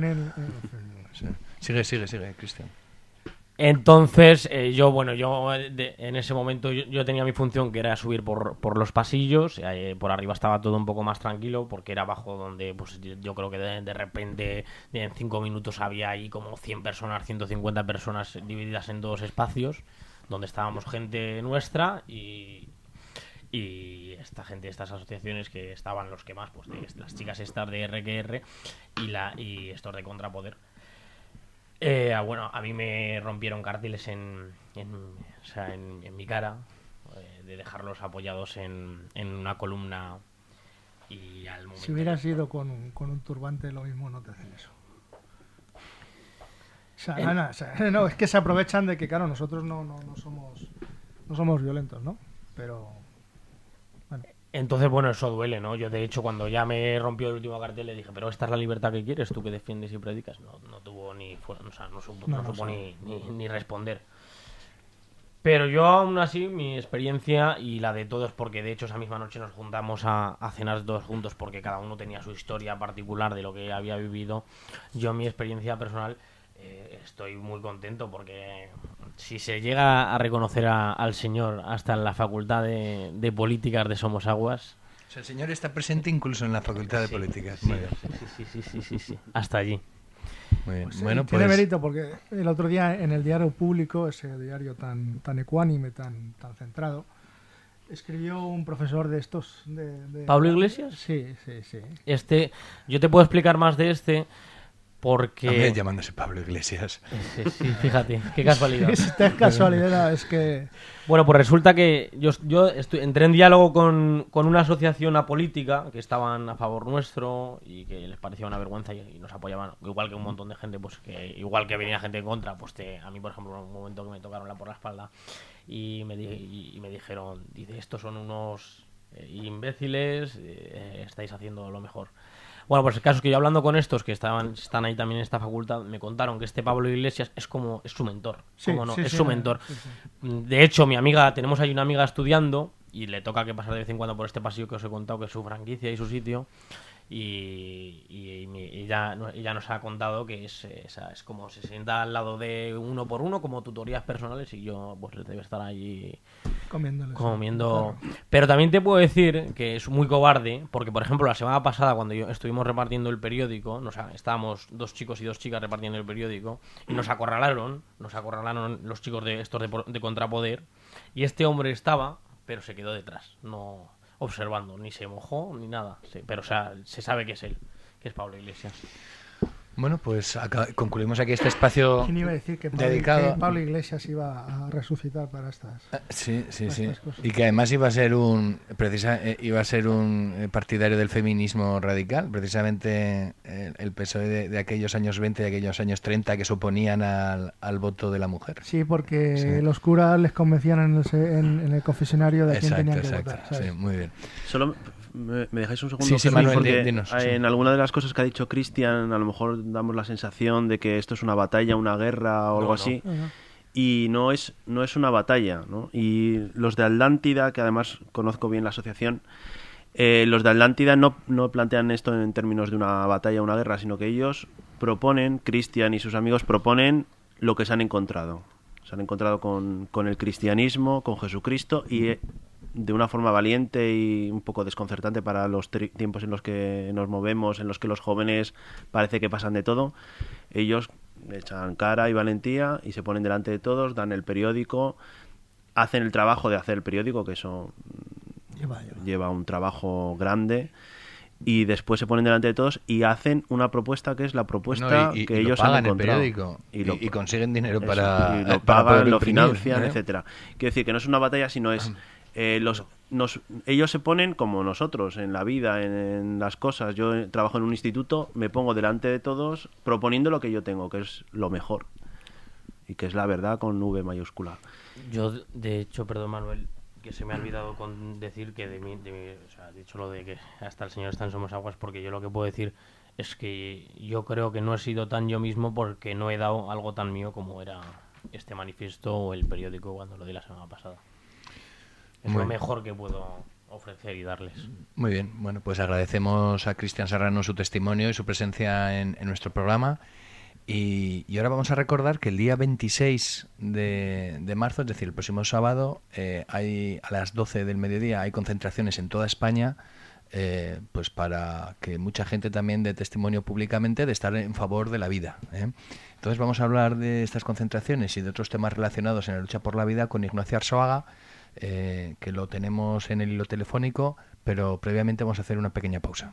Sí. Sigue, Cristian. Entonces, en ese momento yo tenía mi función, que era subir por los pasillos. Por arriba estaba todo un poco más tranquilo, porque era abajo donde pues yo creo que de repente en 5 minutos había ahí como 100 personas, 150 personas divididas en 2 espacios, donde estábamos gente nuestra y esta gente, estas asociaciones, que estaban los que más, pues las chicas estas de RQR y estos de Contrapoder. Bueno, a mí me rompieron carteles en mi cara, de dejarlos apoyados en una columna, y al momento... Si hubieras ido con un turbante, lo mismo no te hacen eso. No, es que se aprovechan de que, claro, nosotros no somos violentos, ¿no? Pero... Bueno. Entonces, bueno, eso duele, ¿no? Yo, de hecho, cuando ya me rompió el último cartel, le dije: pero esta es la libertad que quieres, tú que defiendes y predicas. No tuvo no supo ni responder. Pero yo, aún así, mi experiencia y la de todos, porque de hecho esa misma noche nos juntamos a cenar todos juntos, porque cada uno tenía su historia particular de lo que había vivido. Yo, mi experiencia personal, estoy muy contento, porque si se llega a reconocer al señor hasta en la Facultad de Políticas de Somosaguas... O sea, el señor está presente incluso en la Facultad de Políticas. Sí, hasta allí. muy bien. Pues, Bueno, tiene pues mérito porque el otro día en el Diario Público, ese diario tan ecuánime, tan centrado, escribió un profesor de estos... ¿Pablo Iglesias? Sí. Yo te puedo explicar más de porque... También llamándose Pablo Iglesias. Sí, fíjate, qué casualidad. Esta es casualidad, es que... Bueno, pues resulta que yo entré en diálogo con una asociación apolítica que estaban a favor nuestro y que les parecía una vergüenza y nos apoyaban, igual que un montón de gente, pues que igual que venía gente en contra, pues a mí, por ejemplo, en un momento que me tocaron por la espalda y me dijeron, dice, estos son unos imbéciles, estáis haciendo lo mejor. Bueno, pues el caso es que yo hablando con estos que están ahí también en esta facultad, me contaron que este Pablo Iglesias es su mentor. Sí, ¿Cómo no? sí, Es sí, su no, mentor. sí, sí. De hecho, tenemos ahí una amiga estudiando y le toca que pasar de vez en cuando por este pasillo que os he contado, que es su franquicia y su sitio. Y ya nos ha contado que es como se sienta al lado de uno por uno, como tutorías personales, y yo pues debe estar allí comiendo. Claro. Pero también te puedo decir que es muy cobarde, porque por ejemplo la semana pasada cuando estuvimos repartiendo el periódico, estábamos 2 chicos y 2 chicas repartiendo el periódico y nos acorralaron los chicos de estos de Contrapoder, y este hombre estaba, pero se quedó detrás, no observando, ni se mojó ni nada, sí, pero se sabe que es él, que es Pablo Iglesias. Bueno, pues concluimos aquí este espacio. ¿Quién iba a decir que dedicado Pablo Iglesias iba a resucitar para estas? Sí. Estas cosas. Y que además iba a ser un partidario del feminismo radical, precisamente el PSOE de aquellos años 20 y aquellos años 30 que se oponían al voto de la mujer. Sí, porque los curas les convencían en el confesionario de quién tenían que exacto, votar, ¿sabes? sí, muy bien. Solo ¿me dejáis un segundo? Sí, Manuel, porque dinos, en alguna de las cosas que ha dicho Cristian, a lo mejor damos la sensación de que esto es una batalla, una guerra o algo así. No. Y no es una batalla, ¿no? Y los de Atlántida, que además conozco bien la asociación, los de Atlántida no plantean esto en términos de una batalla o una guerra, sino que ellos proponen, Cristian y sus amigos proponen lo que se han encontrado. Se han encontrado con el cristianismo, con Jesucristo, y de una forma valiente y un poco desconcertante para los tiempos en los que nos movemos, en los que los jóvenes parece que pasan de todo. Ellos echan cara y valentía y se ponen delante de todos, dan el periódico, hacen el trabajo de hacer el periódico, que eso lleva un trabajo grande, y después se ponen delante de todos y hacen una propuesta que es la propuesta que ellos han encontrado. El periódico y consiguen dinero para y lo para pagan, poder lo imprimir, financian, etcétera. Quiero decir que no es una batalla, sino es ellos se ponen como nosotros en la vida, en las cosas. Yo trabajo en un instituto, me pongo delante de todos proponiendo lo que yo tengo, que es lo mejor y que es la verdad con V mayúscula. Yo, de hecho, perdón, Manuel, que se me ha olvidado decir que de mí, o sea, dicho lo de que hasta el Señor está en Somos Aguas, porque yo lo que puedo decir es que yo creo que no he sido tan yo mismo porque no he dado algo tan mío como era este manifiesto o el periódico cuando lo di la semana pasada. Es lo mejor que puedo ofrecer y darles. Muy bien, bueno, pues agradecemos a Cristian Serrano su testimonio y su presencia en nuestro programa. Y ahora vamos a recordar que el día 26 de marzo, es decir, el próximo sábado, hay a las 12 del mediodía hay concentraciones en toda España, pues para que mucha gente también dé testimonio públicamente de estar en favor de la vida. Entonces vamos a hablar de estas concentraciones y de otros temas relacionados en la lucha por la vida con Ignacio Arzuaga, que lo tenemos en el hilo telefónico, pero previamente vamos a hacer una pequeña pausa.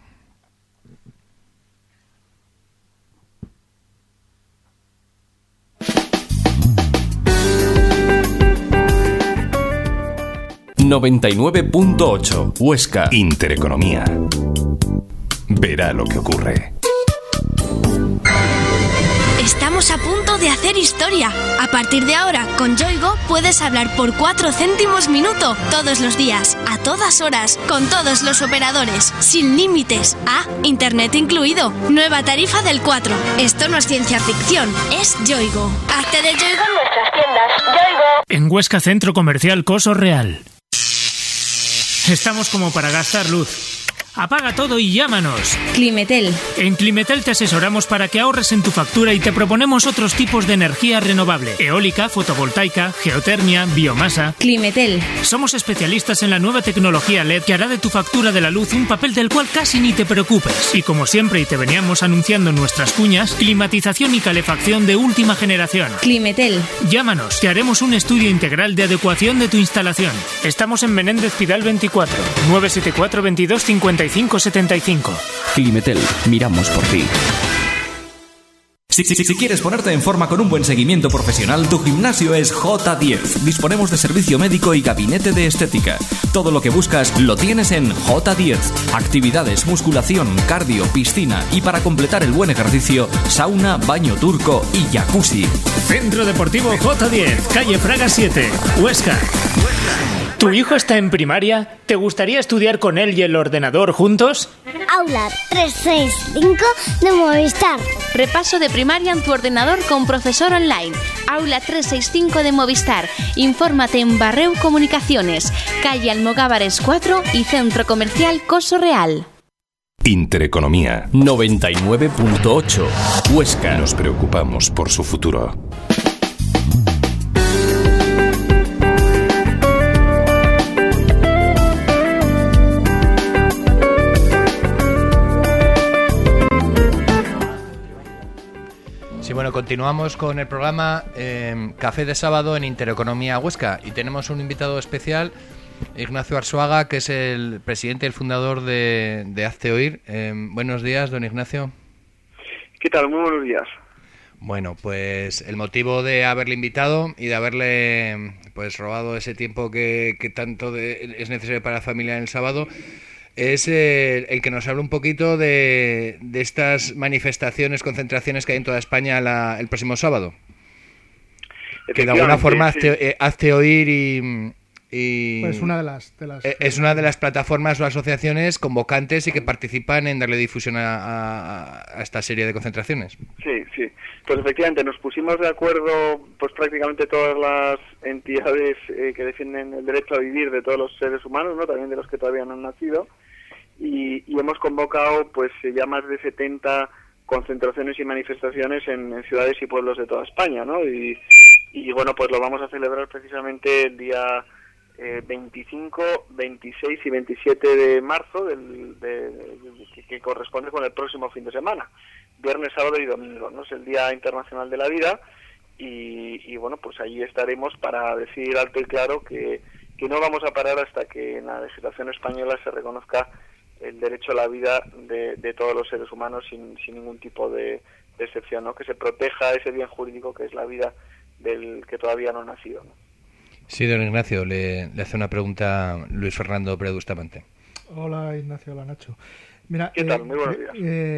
...99.8 Huesca Intereconomía. Verá lo que ocurre. Estamos a punto de hacer historia. A partir de ahora, con Yoigo puedes hablar por 4 céntimos minuto todos los días, a todas horas, con todos los operadores, sin límites. Internet incluido. Nueva tarifa del 4. Esto no es ciencia ficción, es Yoigo. Hazte de Yoigo en nuestras tiendas. Yoigo. En Huesca Centro Comercial Coso Real. Estamos como para gastar luz. Apaga todo y llámanos. Climetel. En Climetel te asesoramos para que ahorres en tu factura y te proponemos otros tipos de energía renovable. Eólica, fotovoltaica, geotermia, biomasa. Climetel. Somos especialistas en la nueva tecnología LED que hará de tu factura de la luz un papel del cual casi ni te preocupes. Y como siempre y te veníamos anunciando en nuestras cuñas, climatización y calefacción de última generación. Climetel. Llámanos, te haremos un estudio integral de adecuación de tu instalación. Estamos en Menéndez Pidal 24, 974 22 55 75. Climetel, miramos por ti. Si quieres ponerte en forma con un buen seguimiento profesional, tu gimnasio es J10. Disponemos de servicio médico y gabinete de estética. Todo lo que buscas lo tienes en J10. Actividades, musculación, cardio, piscina y para completar el buen ejercicio, sauna, baño turco y jacuzzi. Centro Deportivo J10, calle Fraga 7, Huesca. ¿Tu hijo está en primaria? ¿Te gustaría estudiar con él y el ordenador juntos? Aula 365 de Movistar. Repaso de primaria en tu ordenador con profesor online. Aula 365 de Movistar. Infórmate en Barreu Comunicaciones, calle Almogávares 4 y Centro Comercial Coso Real. Intereconomía 99.8 Huesca. Nos preocupamos por su futuro. Sí, bueno, continuamos con el programa Café de Sábado en Intereconomía Huesca y tenemos un invitado especial, Ignacio Arzuaga, que es el presidente y el fundador de Hazte Oír. Buenos días, don Ignacio. ¿Qué tal? Muy buenos días. Bueno, pues el motivo de haberle invitado y de haberle pues robado ese tiempo que tanto es necesario para la familia en el sábado es el que nos hable un poquito de estas manifestaciones, concentraciones que hay en toda España el próximo sábado. Que de alguna forma sí. Hazte Oír y pues una de las es una de las plataformas o asociaciones convocantes y que participan en darle difusión a esta serie de concentraciones. Sí. Pues efectivamente nos pusimos de acuerdo pues prácticamente todas las entidades que defienden el derecho a vivir de todos los seres humanos, ¿no? También de los que todavía no han nacido. Y hemos convocado pues ya más de 70 concentraciones y manifestaciones en ciudades y pueblos de toda España, ¿no? Y bueno, pues lo vamos a celebrar precisamente el día 25, 26 y 27 de marzo, que corresponde con el próximo fin de semana, viernes, sábado y domingo, ¿no? Es el Día Internacional de la Vida y bueno, pues allí estaremos para decir alto y claro que no vamos a parar hasta que en la legislación española se reconozca el derecho a la vida de todos los seres humanos sin ningún tipo de excepción, ¿no? Que se proteja ese bien jurídico que es la vida del que todavía no ha nacido, ¿no? Sí, don Ignacio, le hace una pregunta Luis Fernando Pérez Bustamante. Hola Ignacio, hola Nacho. Mira, ¿qué tal? Muy buenos días.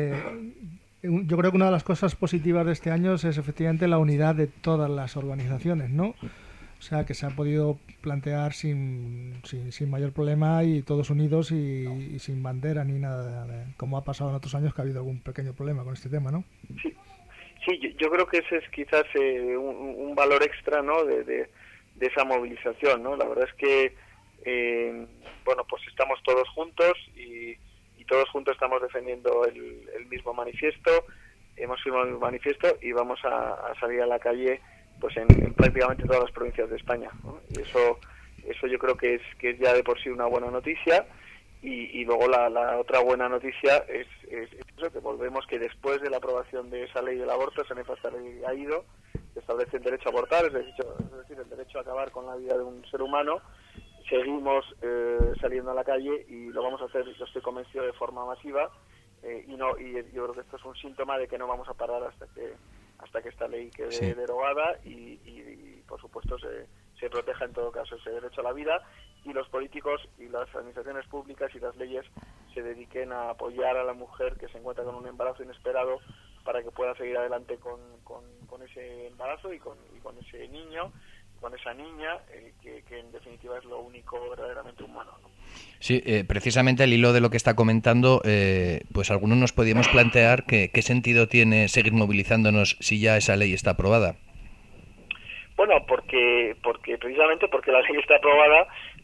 Yo creo que una de las cosas positivas de este año es efectivamente la unidad de todas las organizaciones, ¿no? O sea, que se ha podido plantear sin mayor problema y todos unidos y sin bandera ni nada, como ha pasado en otros años que ha habido algún pequeño problema con este tema, ¿no? Sí, yo creo que ese es quizás un valor extra, ¿no? De esa movilización, ¿no? La verdad es que, bueno, pues estamos todos juntos y todos juntos estamos defendiendo el mismo manifiesto, hemos firmado el mismo manifiesto y vamos a salir a la calle pues en prácticamente todas las provincias de España, ¿no? Y eso yo creo que es ya de por sí una buena noticia y luego la otra buena noticia es eso, que volvemos que después de la aprobación de esa ley del aborto, esa nefasta ley ha ido, establece el derecho a abortar, es decir, el derecho a acabar con la vida de un ser humano. Seguimos saliendo a la calle y lo vamos a hacer, yo estoy convencido, de forma masiva y yo creo que esto es un síntoma de que no vamos a parar hasta que esta ley quede derogada y por supuesto se proteja en todo caso ese derecho a la vida y los políticos y las administraciones públicas y las leyes se dediquen a apoyar a la mujer que se encuentra con un embarazo inesperado para que pueda seguir adelante con ese embarazo y con ese niño, con esa niña, que en definitiva es lo único verdaderamente humano, ¿no? Sí, precisamente al hilo de lo que está comentando, pues algunos nos podíamos plantear qué sentido tiene seguir movilizándonos si ya esa ley está aprobada. Bueno, porque precisamente porque la ley está aprobada,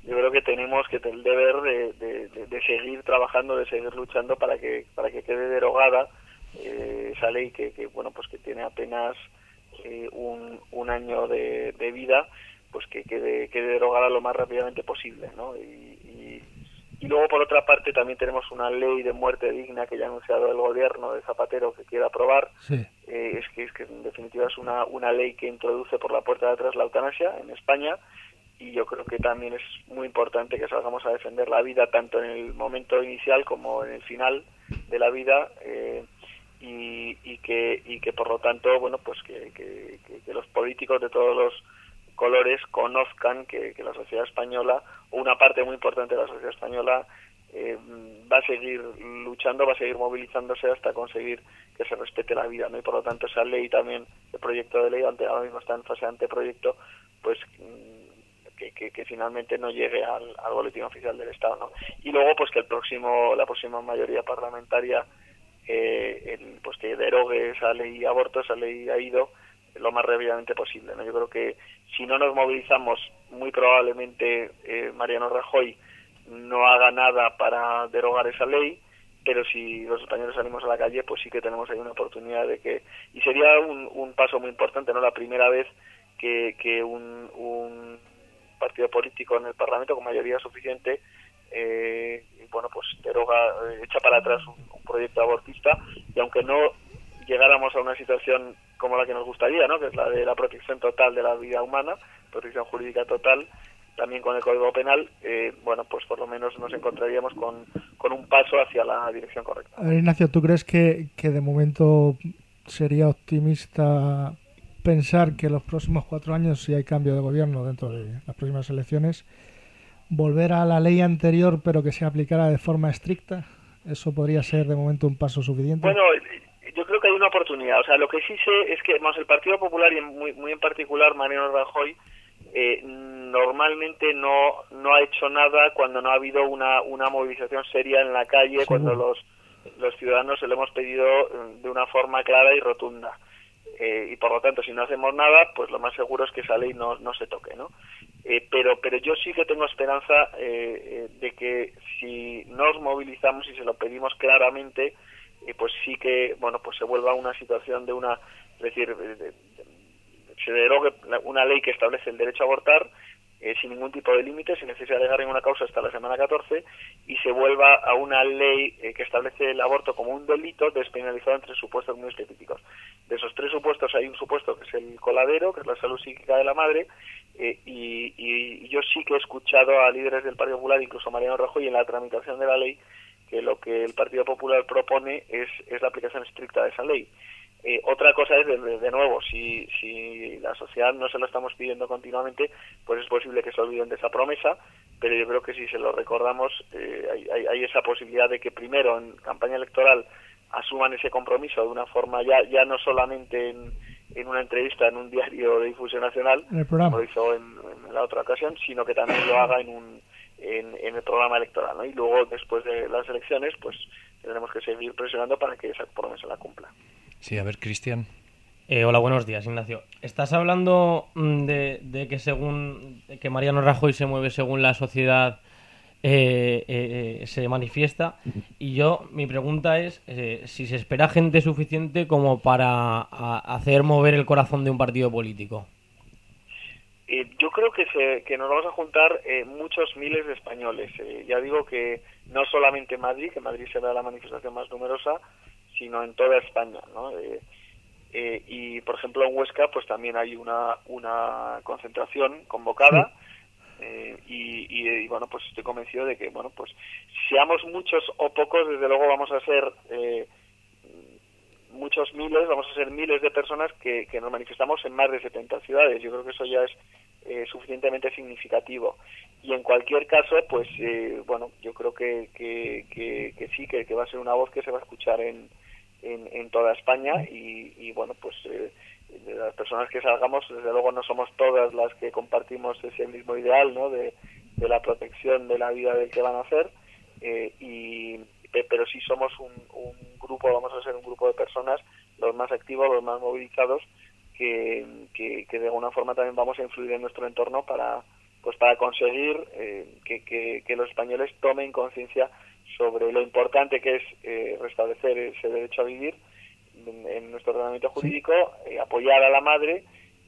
yo creo que tenemos que el deber de seguir trabajando, de seguir luchando para que quede derogada esa ley que bueno, pues que tiene apenas un año de vida, pues que quede derogada lo más rápidamente posible, ¿no? Y luego, por otra parte, también tenemos una ley de muerte digna que ya ha anunciado el gobierno de Zapatero que quiere aprobar. Sí. Es que en definitiva es una ley que introduce por la puerta de atrás la eutanasia en España, y yo creo que también es muy importante que salgamos a defender la vida tanto en el momento inicial como en el final de la vida, y que por lo tanto, bueno, pues que los políticos de todos los colores conozcan que la sociedad española, o una parte muy importante de la sociedad española, va a seguir luchando, va a seguir movilizándose hasta conseguir que se respete la vida, ¿no? Y por lo tanto esa ley también, el proyecto de ley, ahora mismo está en fase de anteproyecto, pues que finalmente no llegue al boletín oficial del Estado, ¿no? Y luego pues que la próxima mayoría parlamentaria pues que derogue esa ley aborto, esa ley AIDO, lo más rápidamente posible, ¿no? Yo creo que si no nos movilizamos, muy probablemente Mariano Rajoy no haga nada para derogar esa ley, pero si los españoles salimos a la calle, pues sí que tenemos ahí una oportunidad de que... Y sería un paso muy importante, ¿no? La primera vez que un partido político en el Parlamento con mayoría suficiente bueno, pues echa para atrás un proyecto abortista, y aunque no llegáramos a una situación como la que nos gustaría, ¿no? Que es la de la protección total de la vida humana, protección jurídica total, también con el Código Penal, bueno, pues por lo menos nos encontraríamos con un paso hacia la dirección correcta. A ver, Ignacio, ¿tú crees que de momento sería optimista pensar que los próximos 4 años, si hay cambio de gobierno dentro de las próximas elecciones, volver a la ley anterior pero que se aplicara de forma estricta? ¿Eso podría ser de momento un paso suficiente? Bueno, yo creo que hay una oportunidad. O sea, lo que sí sé es que el Partido Popular, y muy en particular Mariano Rajoy, normalmente no ha hecho nada cuando no ha habido una movilización seria en la calle, sí, cuando los ciudadanos se lo hemos pedido de una forma clara y rotunda. Y por lo tanto, si no hacemos nada, pues lo más seguro es que esa ley no se toque, ¿no? Pero yo sí que tengo esperanza de que si nos movilizamos y se lo pedimos claramente, pues sí que, bueno, pues se vuelva una situación es decir, se derogue una ley que establece el derecho a abortar sin ningún tipo de límite, sin necesidad de llegar a ninguna causa hasta la semana 14, y se vuelva a una ley que establece el aborto como un delito despenalizado en 3 supuestos muy específicos. De esos 3 supuestos hay un supuesto que es el coladero, que es la salud psíquica de la madre, y yo sí que he escuchado a líderes del Partido Popular, incluso Mariano Rajoy, en la tramitación de la ley, que lo que el Partido Popular propone es la aplicación estricta de esa ley. Otra cosa es, de nuevo, si la sociedad no se lo estamos pidiendo continuamente, pues es posible que se olviden de esa promesa, pero yo creo que si se lo recordamos, hay esa posibilidad de que primero en campaña electoral asuman ese compromiso de una forma ya no solamente en una entrevista en un diario de difusión nacional, como lo hizo en la otra ocasión, sino que también lo haga en el programa electoral, ¿no? Y luego, después de las elecciones, pues tendremos que seguir presionando para que esa promesa la cumpla. Sí, a ver, Cristian. Hola, buenos días, Ignacio. Estás hablando de que según que Mariano Rajoy se mueve según la sociedad se manifiesta, y mi pregunta es si se espera gente suficiente como para hacer mover el corazón de un partido político. Yo creo que nos vamos a juntar muchos miles de españoles. Ya digo que no solamente en Madrid, que Madrid será la manifestación más numerosa, sino en toda España, ¿no? Y por ejemplo en Huesca pues también hay una concentración convocada, y bueno, pues estoy convencido de que, bueno, pues seamos muchos o pocos, desde luego vamos a ser muchos miles, vamos a ser miles de personas que nos manifestamos en más de 70 ciudades. Yo creo que eso ya es suficientemente significativo. Y en cualquier caso, pues bueno, yo creo que sí, que va a ser una voz que se va a escuchar en toda España, y bueno, pues de las personas que salgamos, desde luego no somos todas las que compartimos ese mismo ideal, ¿no? de la protección de la vida del que van a hacer, pero sí somos un grupo, vamos a ser un grupo de personas, los más activos, los más movilizados, que de alguna forma también vamos a influir en nuestro entorno para pues para conseguir que los españoles tomen conciencia sobre lo importante que es restablecer ese derecho a vivir en nuestro ordenamiento jurídico, apoyar a la madre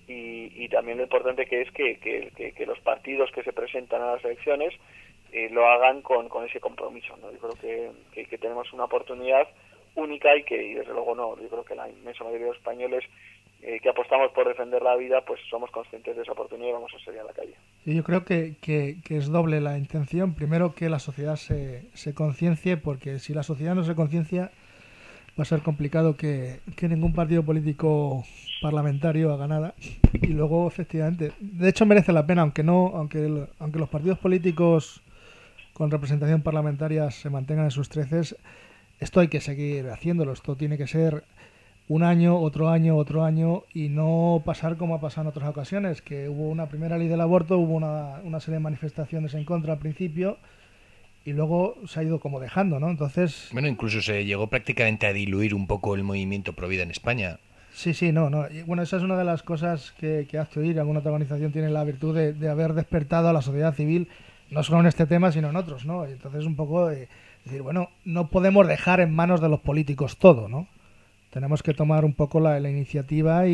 y también lo importante que es que los partidos que se presentan a las elecciones lo hagan con ese compromiso, ¿no? Yo creo que tenemos una oportunidad única y desde luego yo creo que la inmensa mayoría de los españoles que apostamos por defender la vida, pues somos conscientes de esa oportunidad y vamos a salir a la calle. Yo creo que es doble la intención. Primero, que la sociedad se conciencie, porque si la sociedad no se conciencia, va a ser complicado que ningún partido político parlamentario haga nada. Y luego, efectivamente, de hecho merece la pena, aunque los partidos políticos con representación parlamentaria se mantengan en sus treces, esto hay que seguir haciéndolo. Esto tiene que ser un año, otro año, y no pasar como ha pasado en otras ocasiones, que hubo una primera ley del aborto, hubo una serie de manifestaciones en contra al principio, y luego se ha ido como dejando, ¿no? Entonces... Bueno, incluso se llegó prácticamente a diluir un poco el movimiento Provida en España. Sí, no. Bueno, esa es una de las cosas que Hazte Oír, alguna otra organización tiene la virtud de haber despertado a la sociedad civil, no solo en este tema, sino en otros, ¿no? Y entonces un poco decir, bueno, no podemos dejar en manos de los políticos todo, ¿no? Tenemos que tomar un poco la iniciativa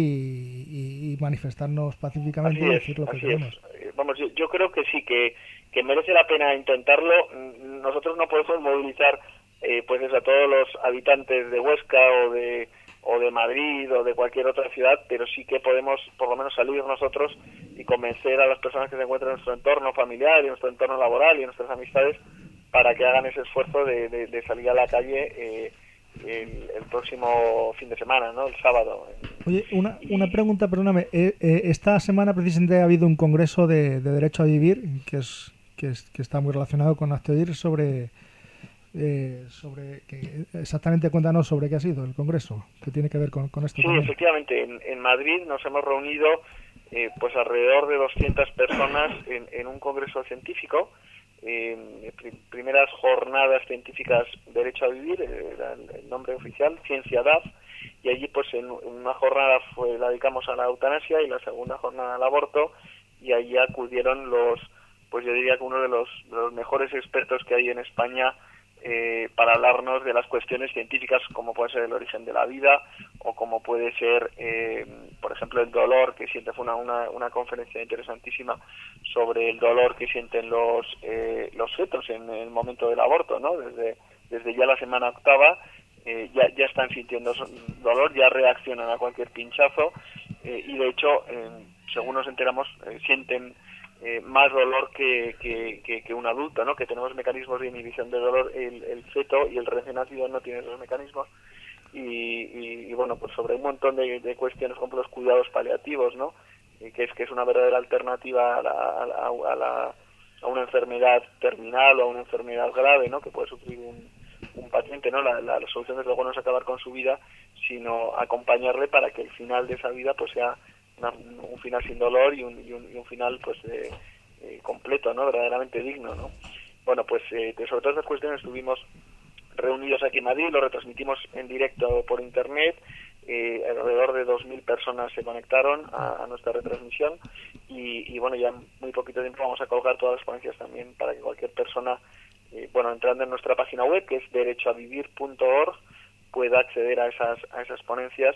y manifestarnos pacíficamente y decir lo que queremos. Vamos, yo creo que sí, que merece la pena intentarlo. Nosotros no podemos movilizar pues a todos los habitantes de Huesca o de Madrid o de cualquier otra ciudad, pero sí que podemos por lo menos salir nosotros y convencer a las personas que se encuentran en nuestro entorno familiar, en nuestro entorno laboral y en nuestras amistades para que hagan ese esfuerzo de salir a la calle el próximo fin de semana, ¿no? El sábado. Oye, una pregunta, perdóname. Esta semana precisamente ha habido un congreso de Derecho a Vivir que está muy relacionado con Hazte Oír sobre exactamente cuéntanos sobre qué ha sido el congreso, que tiene que ver con esto. Sí, también. Efectivamente, en Madrid nos hemos reunido pues alrededor de 200 personas en un congreso científico, primeras jornadas científicas Derecho a Vivir, era el nombre oficial, Ciencia DAF, y allí pues en una jornada la dedicamos a la eutanasia y la segunda jornada al aborto, y allí acudieron pues yo diría que uno de los mejores expertos que hay en España para hablarnos de las cuestiones científicas, como puede ser el origen de la vida o como puede ser, por ejemplo, el dolor que siente. Fue una conferencia interesantísima sobre el dolor que sienten los fetos en el momento del aborto, ¿no? Desde ya la semana octava ya están sintiendo dolor, ya reaccionan a cualquier pinchazo y de hecho, según nos enteramos, sienten más dolor que un adulto, ¿no? Que tenemos mecanismos de inhibición de dolor, el feto y el recién nacido no tienen esos mecanismos y bueno, pues sobre un montón de cuestiones como los cuidados paliativos, ¿no? Que es una verdadera alternativa a una enfermedad terminal o a una enfermedad grave, ¿no? Que puede sufrir un paciente, ¿no? La solución desde luego no es acabar con su vida, sino acompañarle para que el final de esa vida pues sea un final sin dolor y un final pues completo, ¿no? Verdaderamente digno, ¿no? Bueno, pues sobre todas estas cuestiones estuvimos reunidos aquí en Madrid, lo retransmitimos en directo por internet, alrededor de 2.000 personas se conectaron a nuestra retransmisión y bueno, ya en muy poquito tiempo vamos a colgar todas las ponencias también para que cualquier persona, entrando en nuestra página web, que es derechoavivir.org, pueda acceder a esas ponencias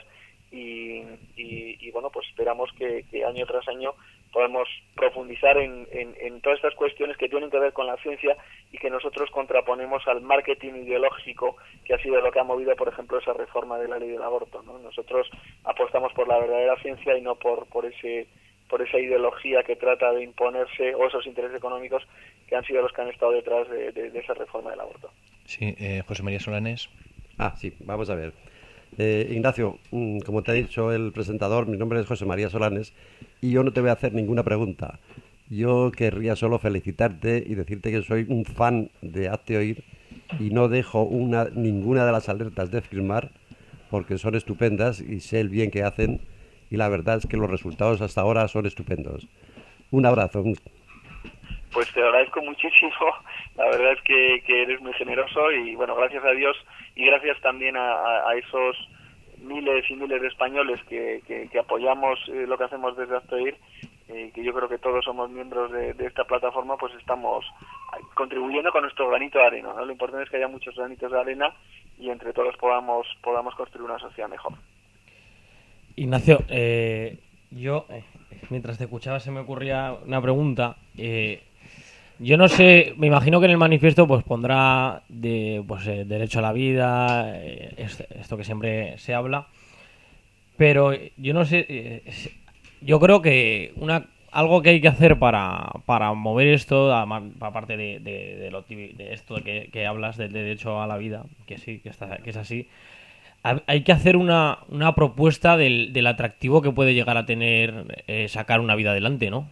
y bueno, pues esperamos que año tras año podamos profundizar en todas estas cuestiones que tienen que ver con la ciencia y que nosotros contraponemos al marketing ideológico que ha sido lo que ha movido, por ejemplo, esa reforma de la ley del aborto, ¿no? Nosotros apostamos por la verdadera ciencia y no por esa ideología que trata de imponerse, o esos intereses económicos que han sido los que han estado detrás de esa reforma del aborto. Sí, José María Solanes. Sí, vamos a ver. Ignacio, como te ha dicho el presentador, mi nombre es José María Solanes y yo no te voy a hacer ninguna pregunta. Yo querría solo felicitarte y decirte que soy un fan de Hazte Oír y no dejo ninguna de las alertas de firmar porque son estupendas y sé el bien que hacen y la verdad es que los resultados hasta ahora son estupendos. Un abrazo. Pues te agradezco muchísimo, la verdad es que eres muy generoso y bueno, gracias a Dios y gracias también a esos miles y miles de españoles que apoyamos lo que hacemos desde Hazte Oír, que yo creo que todos somos miembros de esta plataforma, pues estamos contribuyendo con nuestro granito de arena, ¿no? Lo importante es que haya muchos granitos de arena y entre todos podamos construir una sociedad mejor. Ignacio, yo mientras te escuchaba se me ocurría una pregunta. Yo no sé, me imagino que en el manifiesto pues pondrá derecho a la vida, esto que siempre se habla, pero yo no sé, yo creo que algo que hay que hacer para mover esto, aparte de esto que hablas del derecho a la vida, que sí, que es así, hay que hacer una propuesta del atractivo que puede llegar a tener sacar una vida adelante, ¿no?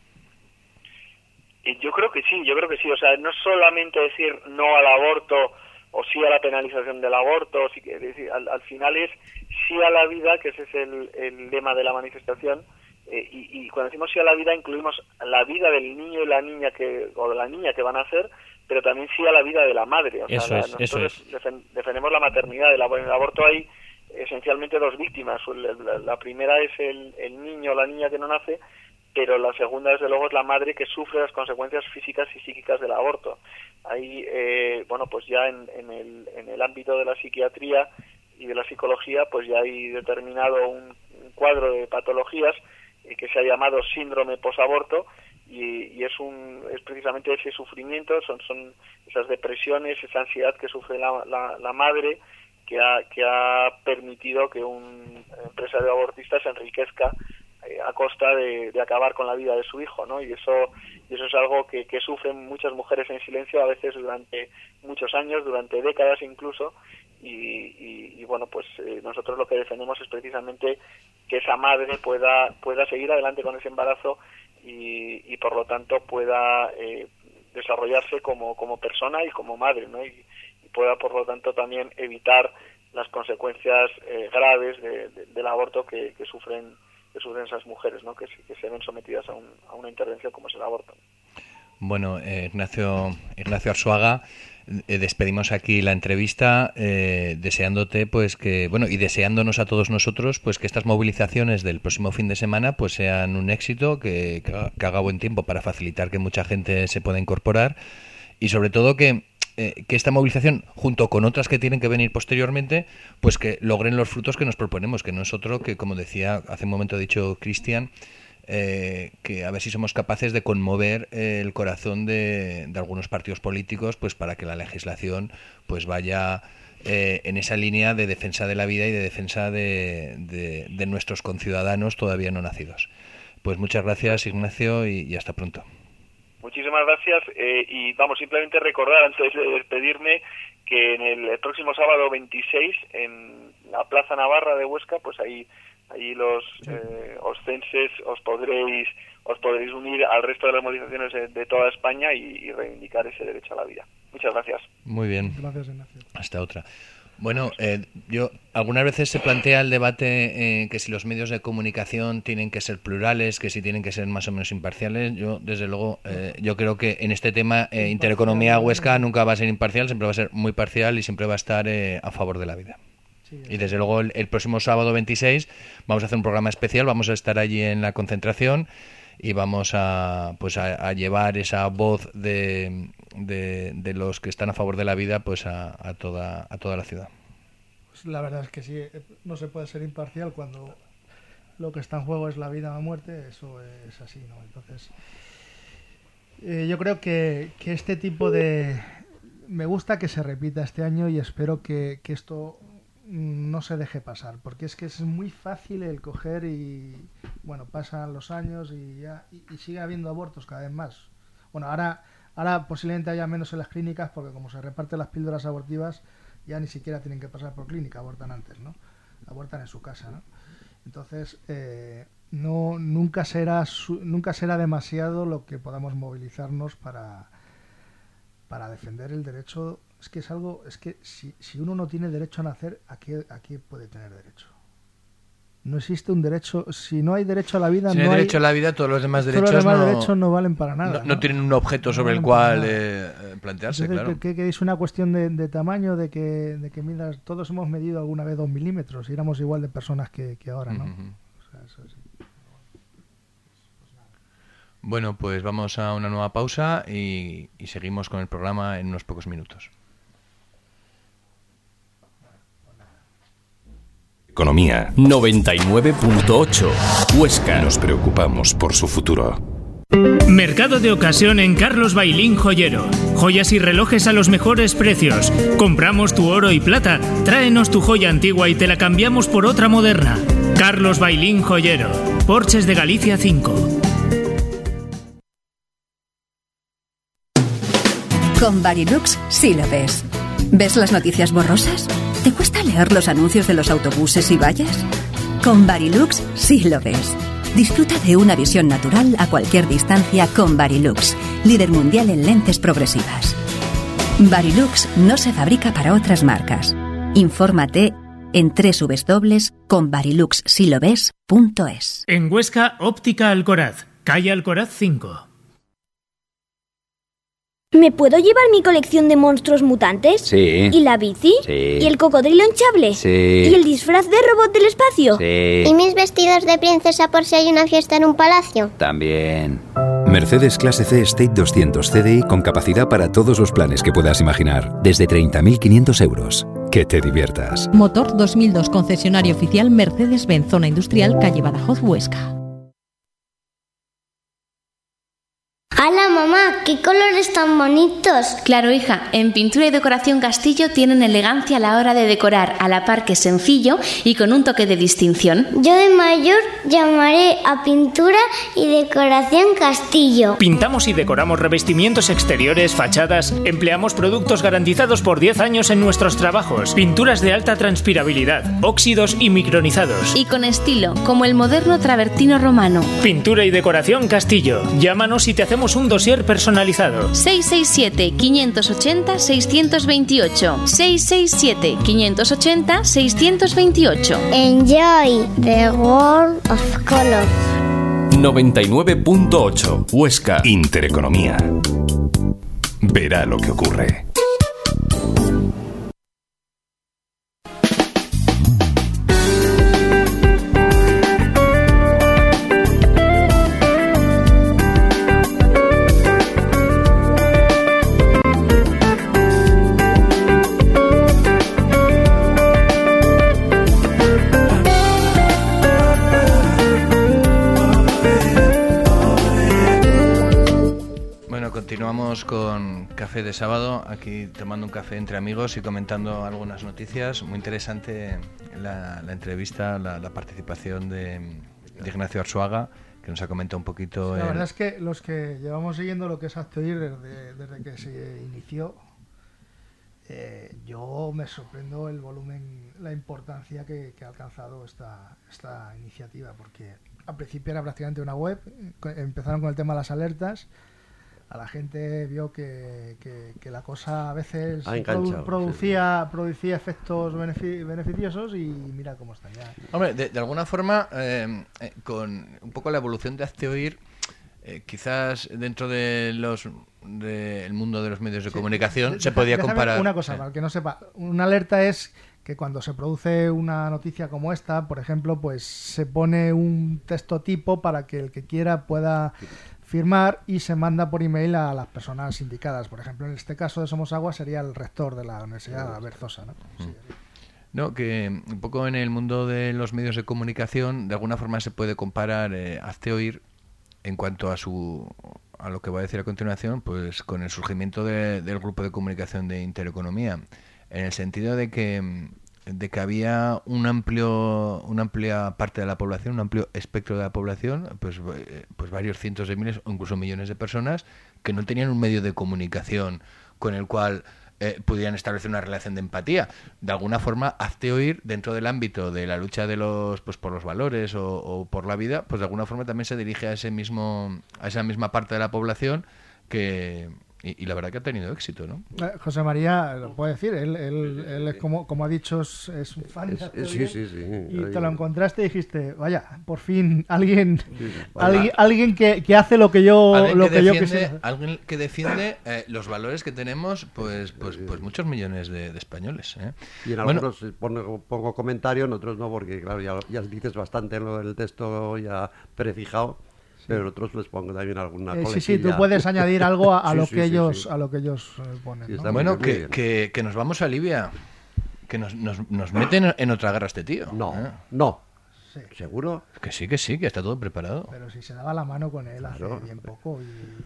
Yo creo que sí, o sea, no solamente decir no al aborto o sí a la penalización del aborto, sí, es decir, al final es sí a la vida, que ese es el lema de la manifestación, y cuando decimos sí a la vida incluimos la vida del niño y la niña o de la niña que van a nacer, pero también sí a la vida de la madre. O sea, nosotros defendemos la maternidad. En el aborto hay esencialmente dos víctimas. La primera es el niño o la niña que no nace, pero la segunda, desde luego, es la madre que sufre las consecuencias físicas y psíquicas del aborto. Ahí, pues ya en el ámbito de la psiquiatría y de la psicología, pues ya hay determinado un cuadro de patologías que se ha llamado síndrome posaborto, y es precisamente ese sufrimiento, son esas depresiones, esa ansiedad que sufre la madre, que ha permitido que un empresario abortista se enriquezca a costa de acabar con la vida de su hijo, ¿no? Y eso es algo que sufren muchas mujeres en silencio, a veces durante muchos años, durante décadas incluso, y bueno, pues nosotros lo que defendemos es precisamente que esa madre pueda seguir adelante con ese embarazo y por lo tanto pueda desarrollarse como persona y como madre, ¿no? Y pueda por lo tanto también evitar las consecuencias graves del aborto que sufren esas mujeres, ¿no? Que se ven sometidas a una intervención como es el aborto. Bueno, Ignacio Arzuaga, despedimos aquí la entrevista deseándote pues y deseándonos a todos nosotros pues que estas movilizaciones del próximo fin de semana pues sean un éxito, que haga buen tiempo para facilitar que mucha gente se pueda incorporar, y sobre todo que esta movilización, junto con otras que tienen que venir posteriormente, pues que logren los frutos que nos proponemos, que no es otro que, como decía hace un momento, ha dicho Cristian, que a ver si somos capaces de conmover el corazón de algunos partidos políticos, pues para que la legislación pues vaya en esa línea de defensa de la vida y de defensa de nuestros conciudadanos todavía no nacidos. Pues muchas gracias, Ignacio, y hasta pronto. Muchísimas gracias, y vamos, simplemente recordar antes de despedirme que en el próximo sábado 26 en la Plaza Navarra de Huesca, pues ahí los oscenses os podréis unir al resto de las movilizaciones de toda España y reivindicar ese derecho a la vida. Muchas gracias. Muy bien. Gracias, Ignacio. Hasta otra. Bueno, algunas veces se plantea el debate que si los medios de comunicación tienen que ser plurales, que si tienen que ser más o menos imparciales. Yo, desde luego, yo creo que en este tema Intereconomía Huesca nunca va a ser imparcial, siempre va a ser muy parcial y siempre va a estar a favor de la vida. Sí, y desde luego el próximo sábado 26 vamos a hacer un programa especial, vamos a estar allí en la concentración y vamos a llevar esa voz de los que están a favor de la vida pues a toda la ciudad. Pues la verdad es que sí, no se puede ser imparcial cuando lo que está en juego es la vida o la muerte, eso es así, ¿no? Entonces yo creo que este tipo de... Me gusta que se repita este año y espero que esto no se deje pasar, porque es que es muy fácil el coger y bueno, pasan los años y sigue habiendo abortos cada vez más. Bueno, ahora posiblemente haya menos en las clínicas porque como se reparten las píldoras abortivas ya ni siquiera tienen que pasar por clínica, abortan antes, ¿no? Abortan en su casa, ¿no? Entonces nunca será demasiado lo que podamos movilizarnos para defender el derecho. Es que si uno no tiene derecho a nacer, ¿a qué puede tener derecho? No existe un derecho. Si no hay derecho a la vida, si no hay derecho a la vida, todos los demás derechos no valen para nada. No tienen un objeto sobre el cual plantearse. Entonces, claro. Que es una cuestión de tamaño, de que miras, todos hemos medido alguna vez 2 milímetros y éramos igual de personas que ahora, ¿no? O sea, eso sí. Pues nada. Bueno, pues vamos a una nueva pausa y seguimos con el programa en unos pocos minutos. Economía 99.8 Huesca. Nos preocupamos por su futuro. Mercado de ocasión en Carlos Bailín Joyero. Joyas y relojes a los mejores precios. Compramos tu oro y plata, tráenos tu joya antigua y te la cambiamos por otra moderna. Carlos Bailín Joyero. Porches de Galicia 5. Con Barilux sí lo ves. ¿Ves las noticias borrosas? ¿Te cuesta leer los anuncios de los autobuses y vallas? Con Barilux sí lo ves. Disfruta de una visión natural a cualquier distancia con Barilux, líder mundial en lentes progresivas. Barilux no se fabrica para otras marcas. Infórmate en www.conbariluxsiloves.es. En Huesca, Óptica Alcoraz, calle Alcoraz 5. ¿Me puedo llevar mi colección de monstruos mutantes? Sí. ¿Y la bici? Sí. ¿Y el cocodrilo hinchable? Sí. ¿Y el disfraz de robot del espacio? Sí. ¿Y mis vestidos de princesa por si hay una fiesta en un palacio? También. Mercedes Clase C State 200 CDI con capacidad para todos los planes que puedas imaginar. Desde 30.500 euros. Que te diviertas. Motor 2002, concesionario oficial Mercedes-Benz, zona industrial, calle Badajoz, Huesca. ¡Hala, mamá! ¡Qué colores tan bonitos! Claro, hija, en Pintura y Decoración Castillo tienen elegancia a la hora de decorar, a la par que sencillo y con un toque de distinción. Yo de mayor llamaré a Pintura y Decoración Castillo. Pintamos y decoramos revestimientos exteriores, fachadas, empleamos productos garantizados por 10 años en nuestros trabajos, pinturas de alta transpirabilidad, óxidos y micronizados. Y con estilo, como el moderno travertino romano. Pintura y Decoración Castillo. Llámanos y te hacemos un dossier personalizado. 667-580-628. 667-580-628. Enjoy the world of color. 99.8 Huesca. Intereconomía. Verá lo que ocurre. Continuamos con Café de Sábado, aquí tomando un café entre amigos y comentando algunas noticias. Muy interesante la entrevista, la participación de Ignacio Arzuaga, que nos ha comentado un poquito. Sí, la verdad es que los que llevamos siguiendo lo que es Hazteoír desde que se inició, yo me sorprendo el volumen, la importancia que ha alcanzado esta iniciativa, porque al principio era prácticamente una web, empezaron con el tema de las alertas. A la gente vio que la cosa a veces producía efectos beneficiosos y mira cómo está ya. Hombre, de alguna forma, con un poco la evolución de Hazteoír, quizás dentro del mundo de los medios de comunicación se podía comparar. Una cosa, para el que no sepa, una alerta es que cuando se produce una noticia como esta, por ejemplo, pues se pone un texto tipo para que el que quiera pueda firmar y se manda por email a las personas indicadas. Por ejemplo, en este caso de Somos Agua sería el rector de la Universidad Berzosa, ¿no? Sí. No, que un poco en el mundo de los medios de comunicación, de alguna forma se puede comparar Hazteoír en cuanto a lo que voy a decir a continuación, pues con el surgimiento del grupo de comunicación de Intereconomía, en el sentido de que había una amplia parte de la población, un amplio espectro de la población, pues varios cientos de miles o incluso millones de personas que no tenían un medio de comunicación con el cual pudieran establecer una relación de empatía. De alguna forma, Hazteoír, dentro del ámbito de la lucha de por los valores o por la vida, pues de alguna forma también se dirige a esa misma parte de la población que y la verdad que ha tenido éxito, ¿no? José María lo puede decir, él es como ha dicho, es un fan de Hazteoír, sí. Y te lo encontraste y dijiste, vaya, por fin alguien que hace lo que yo quisiera. Alguien que defiende los valores que tenemos pues muchos millones de españoles, ¿eh? Y en algunos pongo comentario, en otros no, porque claro, ya dices bastante en lo del texto ya prefijado. Pero otros les pongo también alguna sí, sí, tú puedes añadir algo a lo que ellos ponen. Sí, ¿no? Bueno, que nos vamos a Libia, que nos meten en otra guerra este tío. No. Sí. ¿Seguro? Que sí, que está todo preparado. Pero si se daba la mano con él hace bien poco.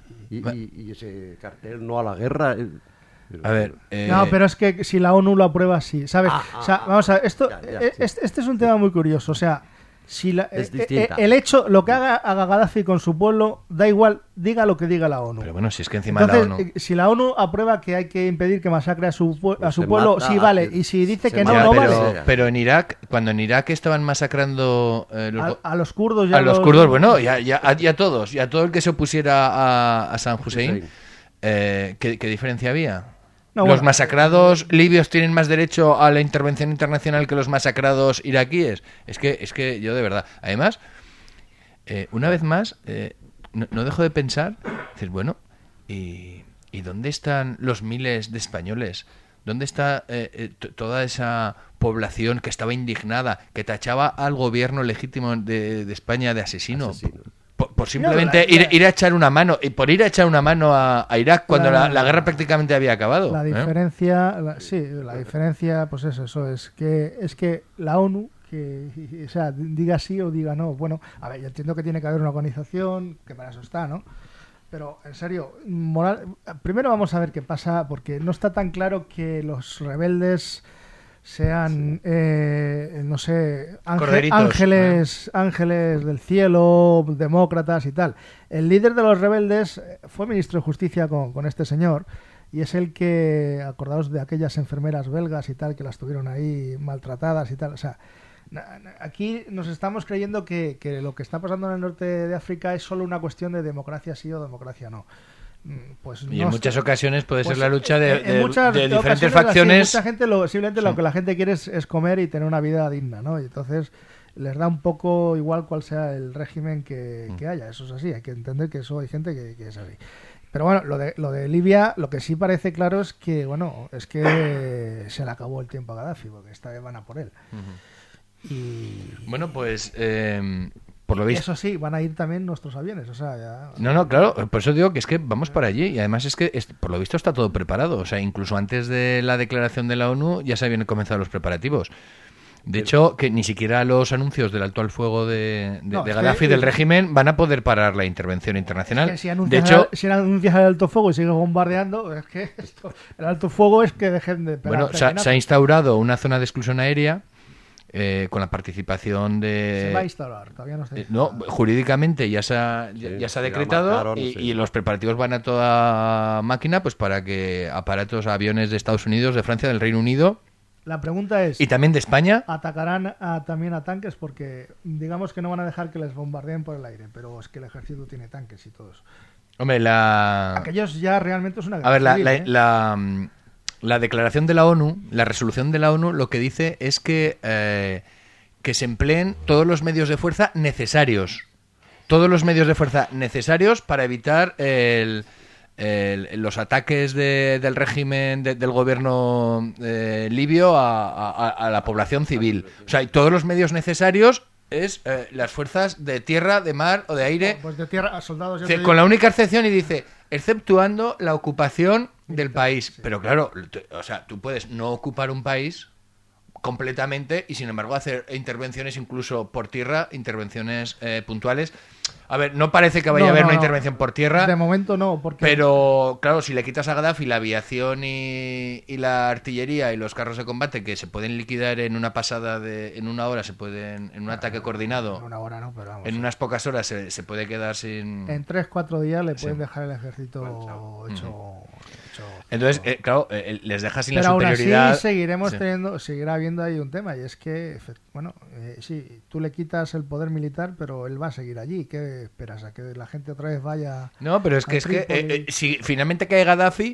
Y ese cartel no a la guerra... A ver, no, pero es que si la ONU lo aprueba, sí, ¿sabes? Vamos a ver, este es un tema muy curioso, o sea, si el hecho, lo que haga Gaddafi con su pueblo, da igual, diga lo que diga la ONU. Pero bueno, si es que encima entonces, la ONU... si la ONU aprueba que hay que impedir que masacre a su pueblo, sí vale, y si dice que no vale. Pero en Irak, cuando en Irak estaban masacrando a los kurdos, a los kurdos, bueno, y a todos, y a todo el que se opusiera a Saddam Hussein, ¿qué diferencia había? ¿Los masacrados libios tienen más derecho a la intervención internacional que los masacrados iraquíes? Es que yo de verdad... Además, una vez más, no dejo de pensar, dices, bueno, ¿y dónde están los miles de españoles? ¿Dónde está toda esa población que estaba indignada, que tachaba al gobierno legítimo de España de asesino? Por simplemente ir a echar una mano, y por ir a echar una mano a Irak cuando la guerra prácticamente había acabado. La diferencia, la diferencia, pues eso es que la ONU, o sea, diga sí o diga no. Bueno, a ver, yo entiendo que tiene que haber una organización, que para eso está, ¿no? Pero, en serio, primero vamos a ver qué pasa, porque no está tan claro que los rebeldes sean, no sé, ángeles del cielo, demócratas y tal. El líder de los rebeldes fue ministro de Justicia con este señor, y es el que, acordaos de aquellas enfermeras belgas y tal, que las tuvieron ahí maltratadas y tal. O sea, aquí nos estamos creyendo que lo que está pasando en el norte de África es solo una cuestión de democracia sí o democracia no. Pues y en muchas ocasiones puede ser la lucha de diferentes Sí, facciones. mucha gente simplemente lo que la gente quiere es comer y tener una vida digna, ¿no? Y entonces les da un poco igual cuál sea el régimen que haya. Eso es así, hay que entender que eso hay gente que es así. Pero bueno, lo de Libia, lo que sí parece claro es que, bueno, es que se le acabó el tiempo a Gaddafi, porque esta vez van a por él. Y bueno, pues por lo visto... Eso sí, van a ir también nuestros aviones, o sea, ya... No, claro, por eso digo que es que vamos para allí, y además es que por lo visto está todo preparado, o sea, incluso antes de la declaración de la ONU ya se habían comenzado los preparativos. De hecho, que ni siquiera los anuncios del alto al fuego de Gaddafi, del régimen, van a poder parar la intervención internacional. Es que si anuncias el alto fuego y sigues bombardeando, es que el alto fuego es que dejen de... Bueno, se ha instaurado una zona de exclusión aérea con la participación de... Se va a instaurar, todavía no sé. No, jurídicamente ya se ha decretado y los preparativos van a toda máquina, pues para que aparatos, aviones de Estados Unidos, de Francia, del Reino Unido... La pregunta es... ¿Y también de España? Atacarán también a tanques, porque digamos que no van a dejar que les bombardeen por el aire, pero es que el ejército tiene tanques y todo eso. Hombre, aquellos ya realmente es una guerra. A ver, la declaración de la ONU, la resolución de la ONU, lo que dice es que se empleen todos los medios de fuerza necesarios. Todos los medios de fuerza necesarios para evitar los ataques del régimen del gobierno libio a la población civil. O sea, y todos los medios necesarios es las fuerzas de tierra, de mar o de aire. Pues de tierra, soldados. Con la única excepción, y dice, exceptuando la ocupación del país. Pero claro, o sea, tú puedes no ocupar un país completamente y sin embargo hacer intervenciones incluso por tierra, intervenciones puntuales. A ver, no parece que vaya a haber una intervención por tierra. De momento no, pero claro, si le quitas a Gaddafi la aviación y la artillería y los carros de combate que se pueden liquidar en una pasada en una hora, en un ataque coordinado. En una hora no, pero vamos. En unas pocas horas se puede quedar sin... En 3-4 días le pueden dejar el ejército hecho... Entonces, claro, les deja sin pero la superioridad. Aún así seguirá habiendo ahí un tema, y es que, bueno, sí, tú le quitas el poder militar, pero él va a seguir allí. ¿Qué esperas? ¿A que la gente otra vez vaya? No, pero si finalmente cae Gaddafi,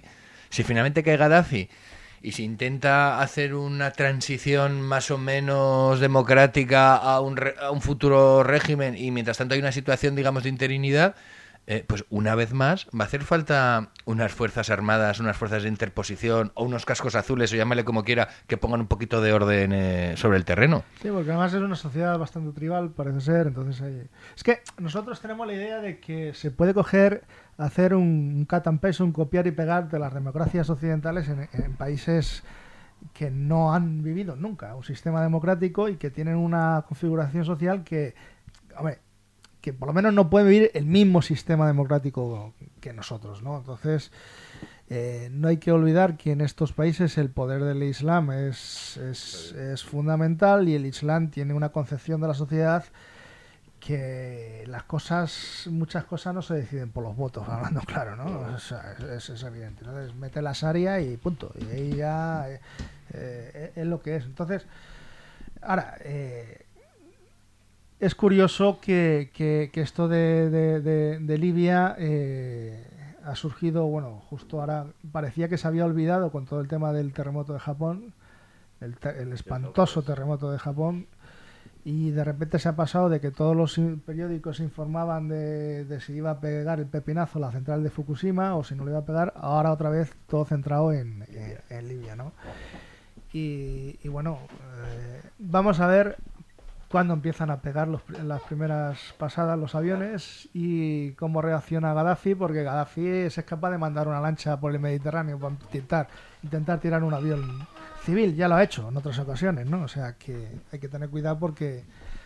y se intenta hacer una transición más o menos democrática a un futuro régimen, y mientras tanto hay una situación, digamos, de interinidad, pues una vez más va a hacer falta unas fuerzas armadas, unas fuerzas de interposición o unos cascos azules, o llámale como quiera, que pongan un poquito de orden sobre el terreno. Sí, porque además es una sociedad bastante tribal, parece ser. Entonces es que nosotros tenemos la idea de que se puede hacer un cut and paste, un copiar y pegar de las democracias occidentales en países que no han vivido nunca un sistema democrático y que tienen una configuración social que, hombre, que por lo menos no puede vivir el mismo sistema democrático que nosotros, ¿no? Entonces, no hay que olvidar que en estos países el poder del Islam es fundamental, y el Islam tiene una concepción de la sociedad que muchas cosas no se deciden por los votos, hablando claro, ¿no? O sea, es evidente. Entonces, mete la sharia y punto. Y ahí ya es lo que es. Entonces, ahora... es curioso que esto de Libia ha surgido, bueno, justo ahora parecía que se había olvidado con todo el tema del terremoto de Japón, el espantoso terremoto de Japón, y de repente se ha pasado de que todos los periódicos informaban de si iba a pegar el pepinazo la central de Fukushima o si no le iba a pegar. Ahora otra vez todo centrado en Libia, ¿no? Y bueno, vamos a ver cuando empiezan a pegar las primeras pasadas los aviones y cómo reacciona Gaddafi, porque Gaddafi es capaz de mandar una lancha por el Mediterráneo para intentar tirar un avión civil. Ya lo ha hecho en otras ocasiones, ¿no? O sea que hay que tener cuidado porque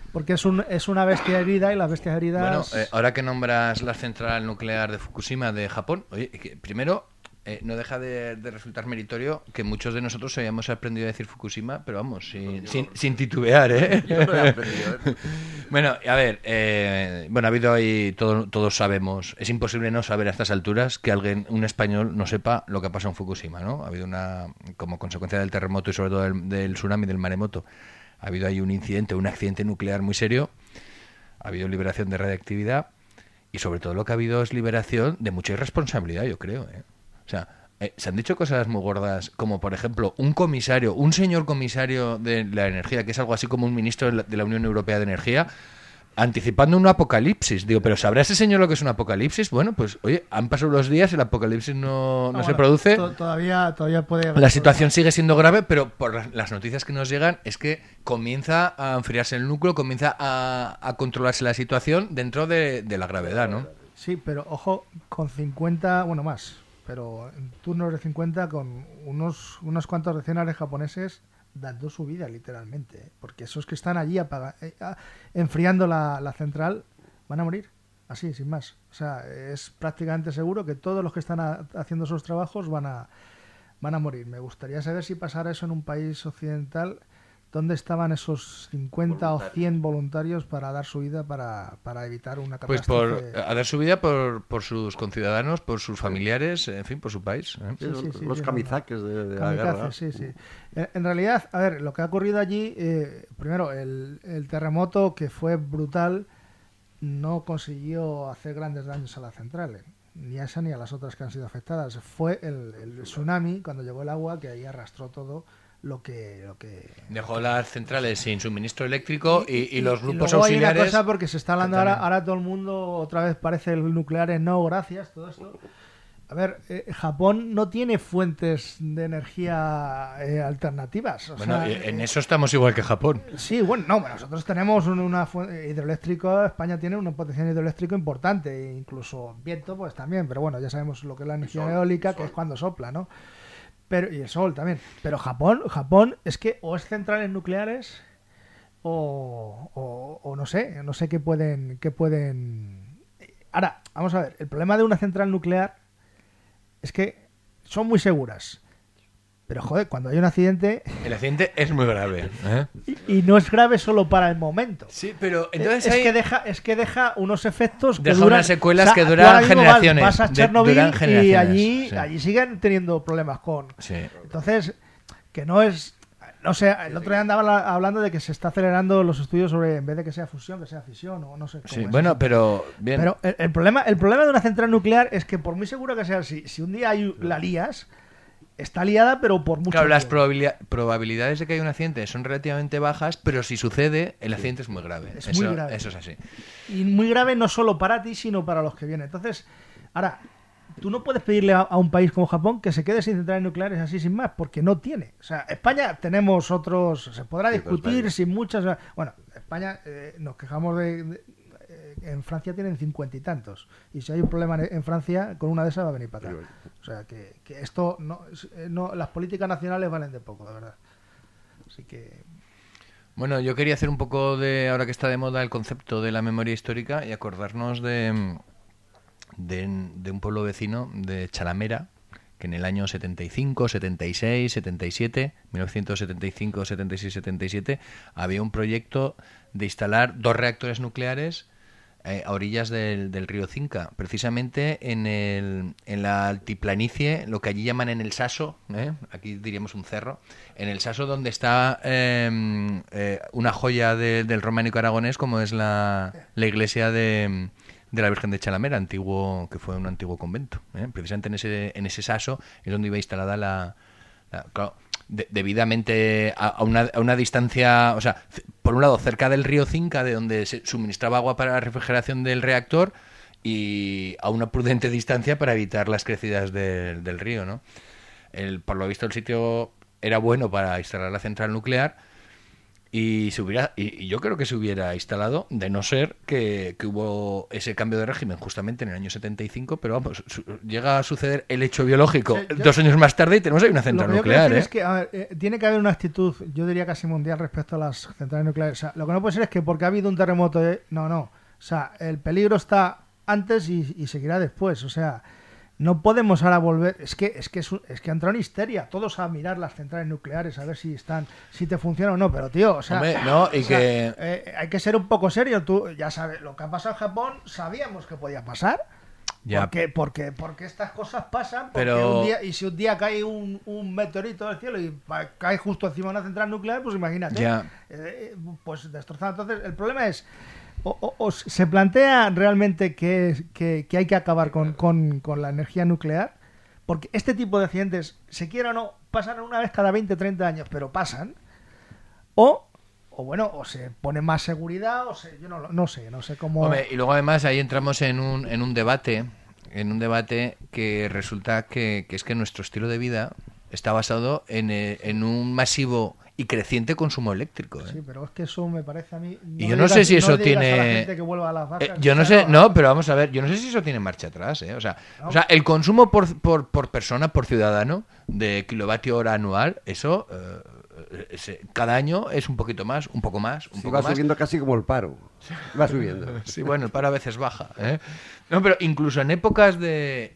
es una bestia herida, y las bestias heridas... Bueno, ahora que nombras la central nuclear de Fukushima de Japón, oye, primero... no deja de resultar meritorio que muchos de nosotros hayamos aprendido a decir Fukushima, pero vamos, sin titubear, ¿eh? Yo no he aprendido, ¿eh? Bueno, a ver, ha habido ahí, todos sabemos, es imposible no saber a estas alturas que un español no sepa lo que ha pasado en Fukushima, ¿no? Ha habido como consecuencia del terremoto y sobre todo del tsunami, del maremoto, ha habido ahí un accidente nuclear muy serio, ha habido liberación de radiactividad, y sobre todo lo que ha habido es liberación de mucha irresponsabilidad, yo creo, ¿eh? O sea, se han dicho cosas muy gordas, como por ejemplo un señor comisario de la energía, que es algo así como un ministro de la Unión Europea de Energía, anticipando un apocalipsis. Digo, ¿pero sabrá ese señor lo que es un apocalipsis? Bueno, pues oye, han pasado los días, el apocalipsis no se produce. Todavía puede... La situación sigue siendo grave, pero por las noticias que nos llegan es que comienza a enfriarse el núcleo, comienza a controlarse la situación dentro de la gravedad, ¿no? Sí, pero ojo, con 50, bueno, más... pero en turnos de 50 con unos cuantos decenas de japoneses dando su vida literalmente, ¿eh? Porque esos que están allí enfriando la central van a morir, así, sin más. O sea, es prácticamente seguro que todos los que están haciendo esos trabajos van a morir. Me gustaría saber si pasara eso en un país occidental. ¿Dónde estaban esos 50 o 100 voluntarios para dar su vida para evitar una catástrofe? Pues a dar su vida por sus conciudadanos, por sus familiares, en fin, por su país. Los kamizakes de la guerra. Sí. En realidad, a ver, lo que ha ocurrido allí, primero, el terremoto, que fue brutal, no consiguió hacer grandes daños a la central, ni a esa ni a las otras que han sido afectadas. Fue el tsunami, cuando llegó el agua, que ahí arrastró todo. Lo que dejó las centrales sin suministro eléctrico y los grupos y luego auxiliares. Hay una cosa, porque se está hablando ahora todo el mundo otra vez parece el nuclear es no, gracias, todo esto. A ver, Japón no tiene fuentes de energía alternativas. En eso estamos igual que Japón. Sí, nosotros tenemos una fuente hidroeléctrica. España tiene un potencial hidroeléctrico importante, e incluso viento, pues también. Pero bueno, ya sabemos lo que es la energía eólica, que es cuando sopla, ¿no? Y el sol también. Pero Japón es que o es centrales nucleares o no sé qué pueden... Ahora, vamos a ver, el problema de una central nuclear es que son muy seguras. Pero joder, cuando hay un accidente... El accidente es muy grave, ¿eh? Y no es grave solo para el momento. Sí, pero entonces es que deja unos efectos que deja duran... unas secuelas que duran generaciones. Vas a Chernobyl y allí sí. Siguen teniendo problemas con... Sí. Entonces, que no es... No sé, el otro día andaba hablando de que se está acelerando los estudios sobre, en vez de que sea fusión, que sea fisión, o no sé. Sí, bueno, pero bien. Pero el problema de una central nuclear es que por muy seguro que sea, si un día la lías, está liada, pero por mucho Claro, las tiempo. probabilidades de que haya un accidente son relativamente bajas, pero si sucede, el accidente es muy grave. Es muy grave. Eso es así. Y muy grave no solo para ti, sino para los que vienen. Entonces, ahora, tú no puedes pedirle a un país como Japón que se quede sin centrales nucleares así sin más, porque no tiene. O sea, España tenemos otros, se podrá discutir sin muchas... Bueno, España, nos quejamos en Francia tienen 50 y tantos. Y si hay un problema en Francia, con una de esas va a venir para acá. O sea, que esto no, las políticas nacionales valen de poco, de verdad. Así que... Bueno, yo quería hacer un poco de, ahora que está de moda el concepto de la memoria histórica, y acordarnos de un pueblo vecino de Chalamera, que en el año 75, 76, 77, 1975, 76, 77, había un proyecto de instalar 2 reactores nucleares a orillas del río Cinca, precisamente en la altiplanicie, lo que allí llaman en el Saso, aquí diríamos un cerro, en el Saso, donde está una joya del románico aragonés, como es la iglesia de la Virgen de Chalamera, que fue un antiguo convento. Precisamente en ese Saso es donde iba instalada claro, debidamente a una distancia, o sea, por un lado cerca del río Cinca, de donde se suministraba agua para la refrigeración del reactor, y a una prudente distancia para evitar las crecidas del río, ¿no? Por lo visto el sitio era bueno para instalar la central nuclear, y yo creo que se hubiera instalado, de no ser que hubo ese cambio de régimen justamente en el año 75, pero vamos, llega a suceder el hecho biológico 2 años más tarde y tenemos ahí una central nuclear. Es que, a ver, tiene que haber una actitud, yo diría casi mundial, respecto a las centrales nucleares. O sea, lo que no puede ser es que porque ha habido un terremoto, no. O sea, el peligro está antes y seguirá después. O sea, no podemos ahora volver. Es que ha entrado en histeria. Todos a mirar las centrales nucleares a ver si te funcionan o no. Pero tío, o sea, hombre, no, hay que ser un poco serio. Tú ya sabes lo que ha pasado en Japón. Sabíamos que podía pasar. Ya. Porque estas cosas pasan. Pero... si un día cae un meteorito del cielo y cae justo encima de una central nuclear, pues imagínate. Ya. Pues destrozado. Entonces, el problema es. O se plantea realmente que hay que acabar con la energía nuclear, porque este tipo de accidentes, se quiera o no, pasan una vez cada 20, 30 años, pero pasan, o se pone más seguridad, yo no sé cómo... Hombre, y luego además ahí entramos en un debate que resulta que es que nuestro estilo de vida está basado en un masivo y creciente consumo eléctrico. Sí, pero es que eso me parece a mí... Y yo no sé si eso tiene... A la gente que vuelva a las vacas, yo no sé, no, pero vamos a ver, yo no sé si eso tiene marcha atrás, O sea, el consumo por persona, por ciudadano, de kilovatio hora anual, eso cada año es un poquito más, un poco más, un poco va más. subiendo casi como el paro. Va subiendo. Sí, bueno, el paro a veces baja, No, pero incluso en épocas de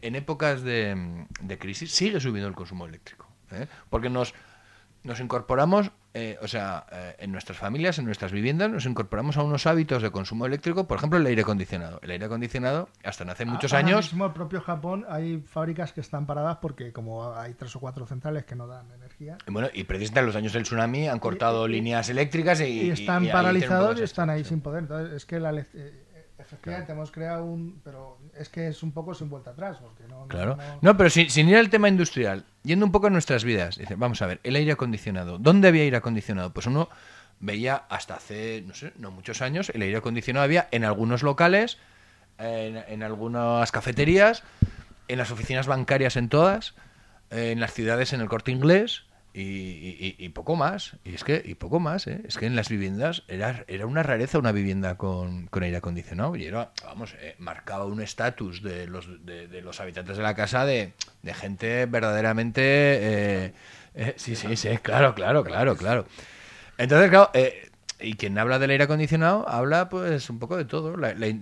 crisis sigue subiendo el consumo eléctrico, porque nos incorporamos, en nuestras familias, en nuestras viviendas, nos incorporamos a unos hábitos de consumo eléctrico, por ejemplo, el aire acondicionado. El aire acondicionado, hasta no hace muchos años... Ahora mismo, el propio Japón, hay fábricas que están paradas porque como hay 3 o 4 centrales que no dan energía... Bueno, y precisamente en los años del tsunami han cortado líneas eléctricas y están paralizados y están ahí sin poder. Entonces, es que efectivamente hemos creado pero es que es un poco sin vuelta atrás. Porque no, pero sin ir al tema industrial, yendo un poco a nuestras vidas, vamos a ver, el aire acondicionado. ¿Dónde había aire acondicionado? Pues uno veía hasta hace, no muchos años, el aire acondicionado había en algunos locales, en algunas cafeterías, en las oficinas bancarias en todas, en las ciudades en el Corte Inglés, y poco más. Y poco más, Es que en las viviendas era una rareza una vivienda con aire acondicionado. Y era, marcaba un estatus de los habitantes de la casa de gente verdaderamente... sí, claro. Entonces, claro, y quien habla del aire acondicionado habla pues un poco de todo.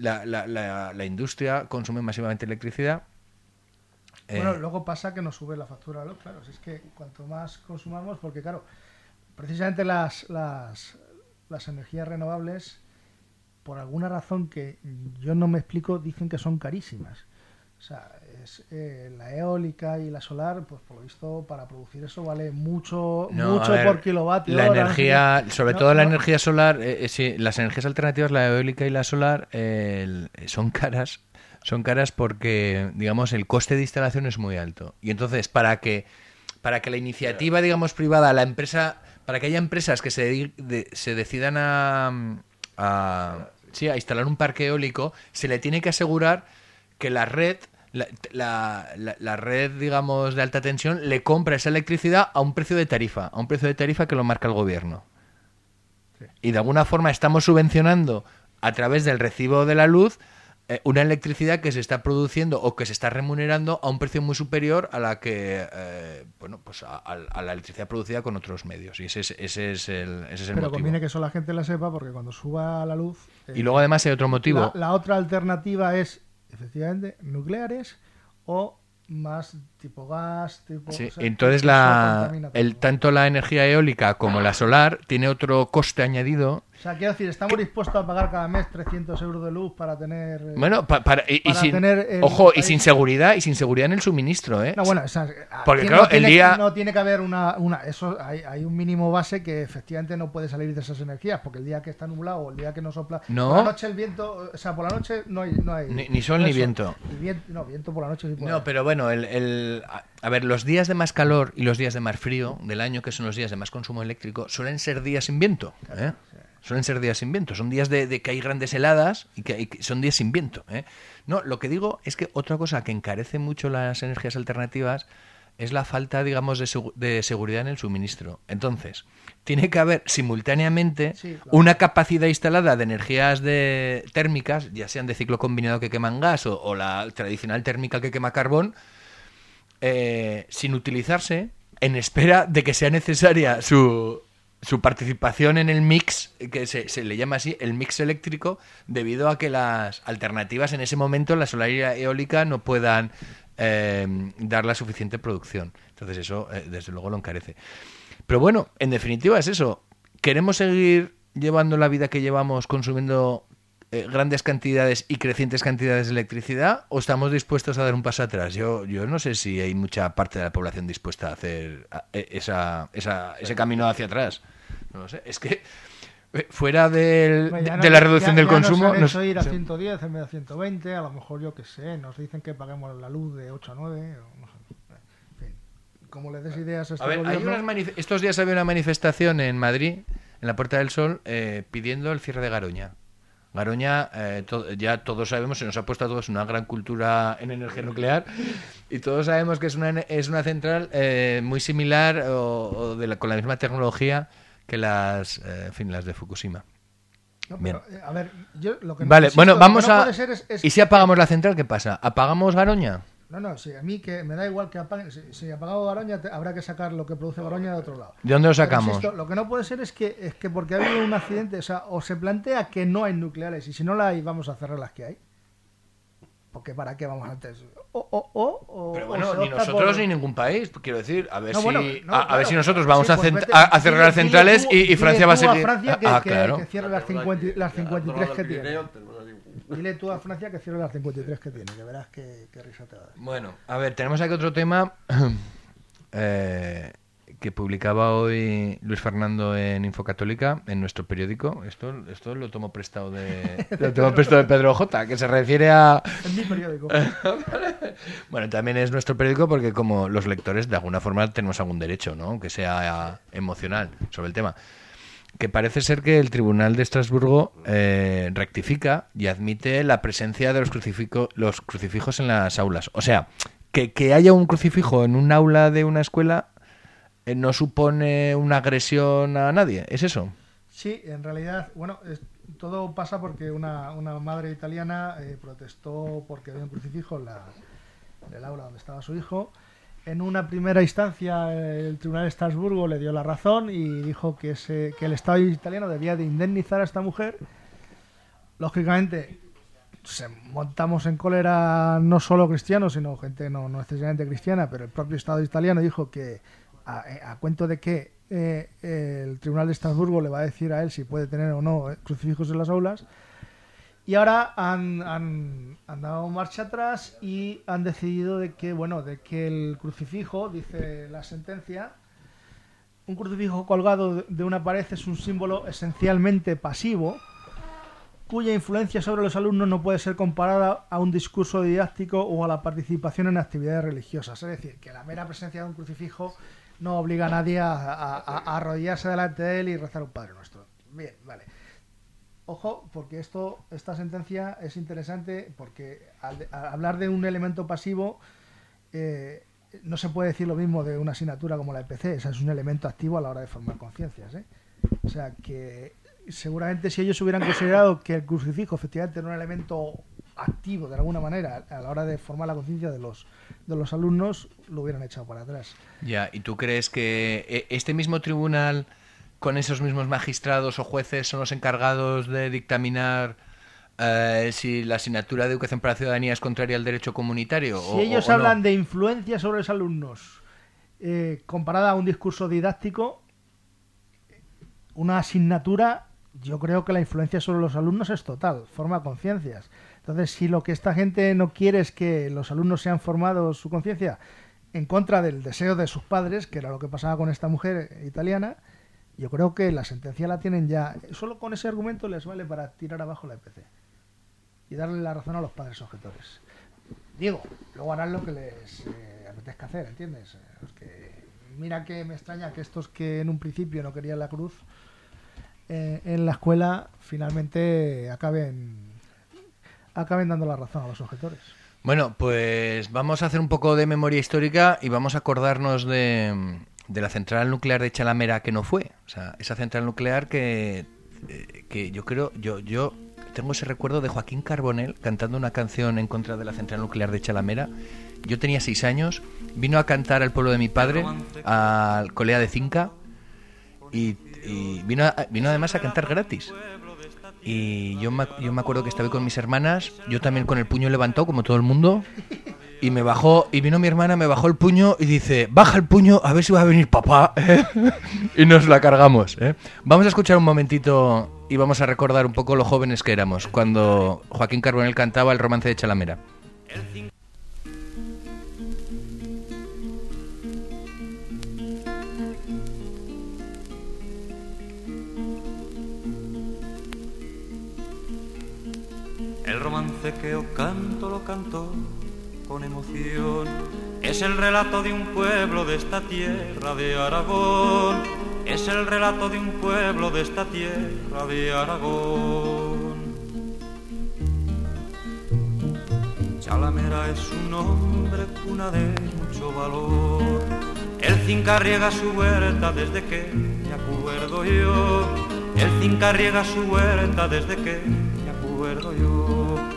La industria consume masivamente electricidad. Bueno, luego pasa que nos sube la factura de luz, claro. Es que cuanto más consumamos, porque claro, precisamente las energías renovables, por alguna razón que yo no me explico, dicen que son carísimas. O sea, la eólica y la solar, pues por lo visto, para producir eso vale mucho por kilovatio. La energía, sobre todo la energía solar, sí, las energías alternativas, la eólica y la solar, son caras. Son caras porque, digamos, el coste de instalación es muy alto. Y entonces, para que para que la iniciativa, digamos, privada, la empresa, para que haya empresas que se decidan a instalar un parque eólico, se le tiene que asegurar que la red, la red, digamos, de alta tensión le compra esa electricidad a un precio de tarifa, que lo marca el gobierno. Sí. Y de alguna forma estamos subvencionando a través del recibo de la luz una electricidad que se está produciendo o que se está remunerando a un precio muy superior a la que a la electricidad producida con otros medios, y ese es el motivo. Pero conviene que eso la gente la sepa, porque cuando suba la luz y luego además hay otro motivo. La otra alternativa es efectivamente nucleares o más tipo gas, tipo... Sí, o sea, entonces tanto la energía eólica como la solar tiene otro coste añadido. O sea, quiero decir, estamos dispuestos a pagar cada mes 300 euros de luz para tener... Bueno, y sin seguridad en el suministro, ¿eh? No, bueno, porque claro, no tiene que haber eso hay un mínimo base que efectivamente no puede salir de esas energías, porque el día que está nublado o el día que no sopla... No. Por la noche el viento... O sea, por la noche no hay ni sol ni viento. Viento por la noche sí puede. No, pero bueno, a ver, los días de más calor y los días de más frío del año, que son los días de más consumo eléctrico, suelen ser días sin viento, ¿eh? Sí. Suelen ser días sin viento, son días de que hay grandes heladas y que son días sin viento, ¿eh? No, lo que digo es que otra cosa que encarece mucho las energías alternativas es la falta, digamos, de seguridad en el suministro. Entonces, tiene que haber simultáneamente una capacidad instalada de energías térmicas, ya sean de ciclo combinado que queman gas o la tradicional térmica que quema carbón, sin utilizarse, en espera de que sea necesaria su participación en el mix, que se le llama así, el mix eléctrico, debido a que las alternativas en ese momento, la solar y la eólica, no puedan dar la suficiente producción. Entonces eso, desde luego, lo encarece. Pero bueno, en definitiva es eso. ¿Queremos seguir llevando la vida que llevamos consumiendo grandes cantidades y crecientes cantidades de electricidad, o estamos dispuestos a dar un paso atrás? Yo no sé si hay mucha parte de la población dispuesta a hacer ese camino hacia atrás. No lo sé. Es que fuera de la reducción del consumo... Nos ir a 110 en vez de 120, a lo mejor, yo qué sé, nos dicen que paguemos la luz de 8 a 9, o no sé. En fin, como le des ideas a este gobierno... Estos días había una manifestación en Madrid, en la Puerta del Sol, pidiendo el cierre de Garoña. Garoña, ya todos sabemos, se nos ha puesto a todos una gran cultura en energía nuclear, y todos sabemos que es una central muy similar con la misma tecnología que las de Fukushima. No, pero, a ver, yo lo que vale, bueno, vamos no a... puede ser es ¿Y si apagamos la central, qué pasa? ¿Apagamos Garoña? No, sí, a mí que me da igual que apaguen. Si apagamos Garoña, habrá que sacar lo que produce Garoña de otro lado. ¿De dónde lo sacamos? Pero, insisto, lo que no puede ser es que porque ha habido un accidente, o se plantea que no hay nucleares, y si no la hay, vamos a cerrar las que hay. Porque ¿para qué vamos antes? Pero bueno, ni nosotros ni ningún país, quiero decir, a ver si nosotros vamos a cerrar las centrales y Francia va a seguir... Francia que cierre las 53 que tiene. Dile tú a Francia que cierre las 53 que tiene, que verás qué risa te va a dar. Bueno, a ver, tenemos aquí otro tema que publicaba hoy Luis Fernando en Infocatólica, en nuestro periódico. Esto lo tomo prestado de Pedro J, que se refiere a... En mi periódico. Bueno, también es nuestro periódico porque como los lectores de alguna forma tenemos algún derecho, ¿no?, aunque sea emocional, sobre el tema. Que parece ser que el Tribunal de Estrasburgo rectifica y admite la presencia de los crucifijos en las aulas. O sea, que haya un crucifijo en un aula de una escuela no supone una agresión a nadie. ¿Es eso? Sí, en realidad, bueno, todo pasa porque una madre italiana protestó porque había un crucifijo en el aula donde estaba su hijo. En una primera instancia, el Tribunal de Estrasburgo le dio la razón y dijo que el Estado italiano debía de indemnizar a esta mujer. Lógicamente, montamos en cólera no solo cristianos, sino gente no necesariamente cristiana, pero el propio Estado italiano dijo que, a cuento de que el Tribunal de Estrasburgo le va a decir a él si puede tener o no crucifijos en las aulas. Y ahora han dado marcha atrás y han decidido de que el crucifijo, dice la sentencia, un crucifijo colgado de una pared es un símbolo esencialmente pasivo, cuya influencia sobre los alumnos no puede ser comparada a un discurso didáctico o a la participación en actividades religiosas. Es decir, que la mera presencia de un crucifijo no obliga a nadie a arrodillarse delante de él y rezar un Padre Nuestro. Bien, vale. Ojo, porque esta sentencia es interesante, porque al hablar de un elemento pasivo, no se puede decir lo mismo de una asignatura como la EPC. Esa es un elemento activo a la hora de formar conciencias, ¿eh? O sea que seguramente si ellos hubieran considerado que el crucifijo efectivamente era un elemento activo de alguna manera a la hora de formar la conciencia de los alumnos, lo hubieran echado para atrás. Ya, ¿y tú crees que este mismo tribunal, con esos mismos magistrados o jueces, son los encargados de dictaminar si la asignatura de educación para la ciudadanía es contraria al derecho comunitario? Si ellos hablan de influencia sobre los alumnos comparada a un discurso didáctico, una asignatura, yo creo que la influencia sobre los alumnos es total, forma conciencias. Entonces, si lo que esta gente no quiere es que los alumnos sean formados su conciencia en contra del deseo de sus padres, que era lo que pasaba con esta mujer italiana, yo creo que la sentencia la tienen ya. Solo con ese argumento les vale para tirar abajo la EPC y darle la razón a los padres objetores. Digo, luego harán lo que les apetezca hacer, ¿entiendes? Es que, mira que me extraña que estos que en un principio no querían la cruz en la escuela finalmente acaben dando la razón a los objetores. Bueno, pues vamos a hacer un poco de memoria histórica y vamos a acordarnos de la central nuclear de Chalamera que no fue. O sea, esa central nuclear que yo creo, yo tengo ese recuerdo de Joaquín Carbonell cantando una canción en contra de la central nuclear de Chalamera. Yo tenía 6 años, vino a cantar al pueblo de mi padre, al Colea de Cinca, y vino además a cantar gratis. Y yo me acuerdo que estaba con mis hermanas, yo también con el puño levantado como todo el mundo, y me bajó, y vino mi hermana, me bajó el puño y dice, baja el puño a ver si va a venir papá, ¿eh? Y nos la cargamos, ¿eh? Vamos a escuchar un momentito y vamos a recordar un poco lo jóvenes que éramos cuando Joaquín Carbonell cantaba el romance de Chalamera. El romance que os canto lo canto con emoción. Es el relato de un pueblo de esta tierra de Aragón. Es el relato de un pueblo de esta tierra de Aragón. Chalamera es un hombre cuna de mucho valor. El Cinca riega su huerta desde que me acuerdo yo. El Cinca riega su huerta desde que me acuerdo yo.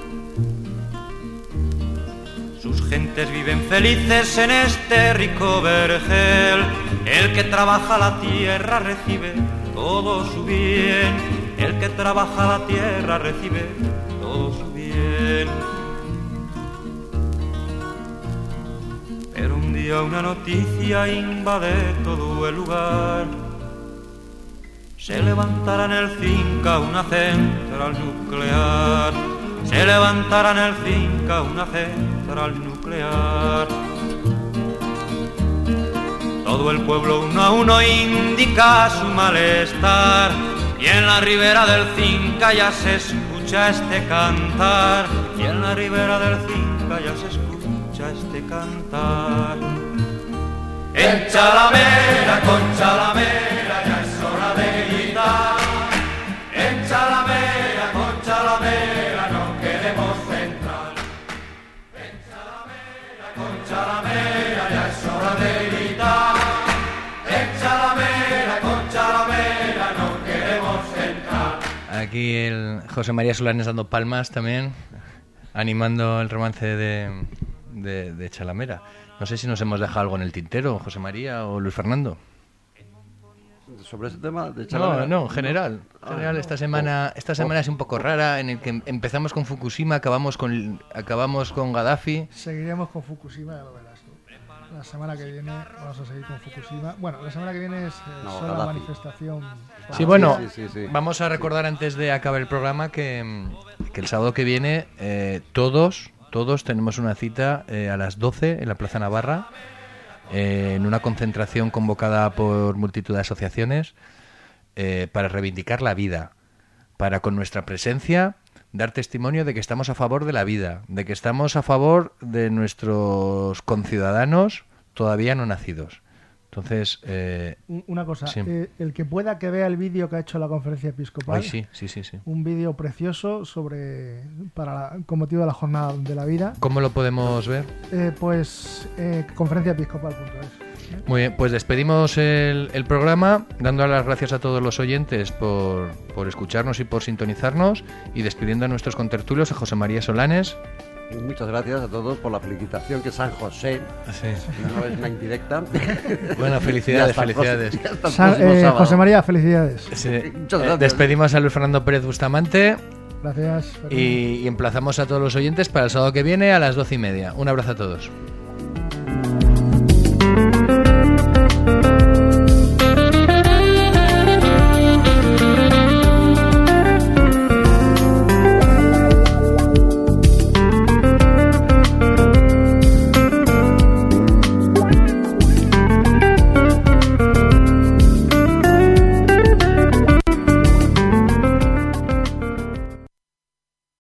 Sus gentes viven felices en este rico vergel. El que trabaja la tierra recibe todo su bien. El que trabaja la tierra recibe todo su bien. Pero un día una noticia invade todo el lugar. Se levantará en el Cinca una central nuclear. Se levantará en el Cinca una central nuclear. Todo el pueblo uno a uno indica su malestar. Y en la ribera del Cinca ya se escucha este cantar. Y en la ribera del Cinca ya se escucha este cantar. En Chalamera, con Chalamera, ya es hora de gritar. En Chalamera, con Chalamera, no queremos entrar. En Chalamera, con Chalamera, ya es hora de gritar. En Chalamera, con Chalamera, no queremos entrar. Aquí el José María Solanes dando palmas también, animando el romance de Chalamera. No sé si nos hemos dejado algo en el tintero, José María o Luis Fernando. Sobre ese tema de Chalamera. No, en general. Esta semana es un poco rara, en el que empezamos con Fukushima, acabamos con Gaddafi. Seguiremos con Fukushima, ya lo verás tú. La semana que viene vamos a seguir con Fukushima. Bueno, la semana que viene es solo la manifestación. Sí, bueno, sí. Vamos a recordar antes de acabar el programa que el sábado que viene todos tenemos una cita a las 12 en la Plaza Navarra, en una concentración convocada por multitud de asociaciones para reivindicar la vida. para con nuestra presencia dar testimonio de que estamos a favor de la vida, de que estamos a favor de nuestros conciudadanos todavía no nacidos. Entonces, una cosa, sí. El que pueda que vea el vídeo que ha hecho la conferencia episcopal, sí. Un vídeo precioso con motivo de la jornada de la vida. ¿Cómo lo podemos ver? Conferenciaepiscopal.es. Muy bien, pues despedimos el programa dando las gracias a todos los oyentes por escucharnos y por sintonizarnos, y despidiendo a nuestros contertulios, a José María Solanes. Y muchas gracias a todos por la felicitación, que San José, no es una indirecta. Bueno, felicidades. José María, felicidades. Sí. Muchas gracias. Despedimos a Luis Fernando Pérez Bustamante. Gracias. Y emplazamos a todos los oyentes para el sábado que viene a las 12:30. Un abrazo a todos.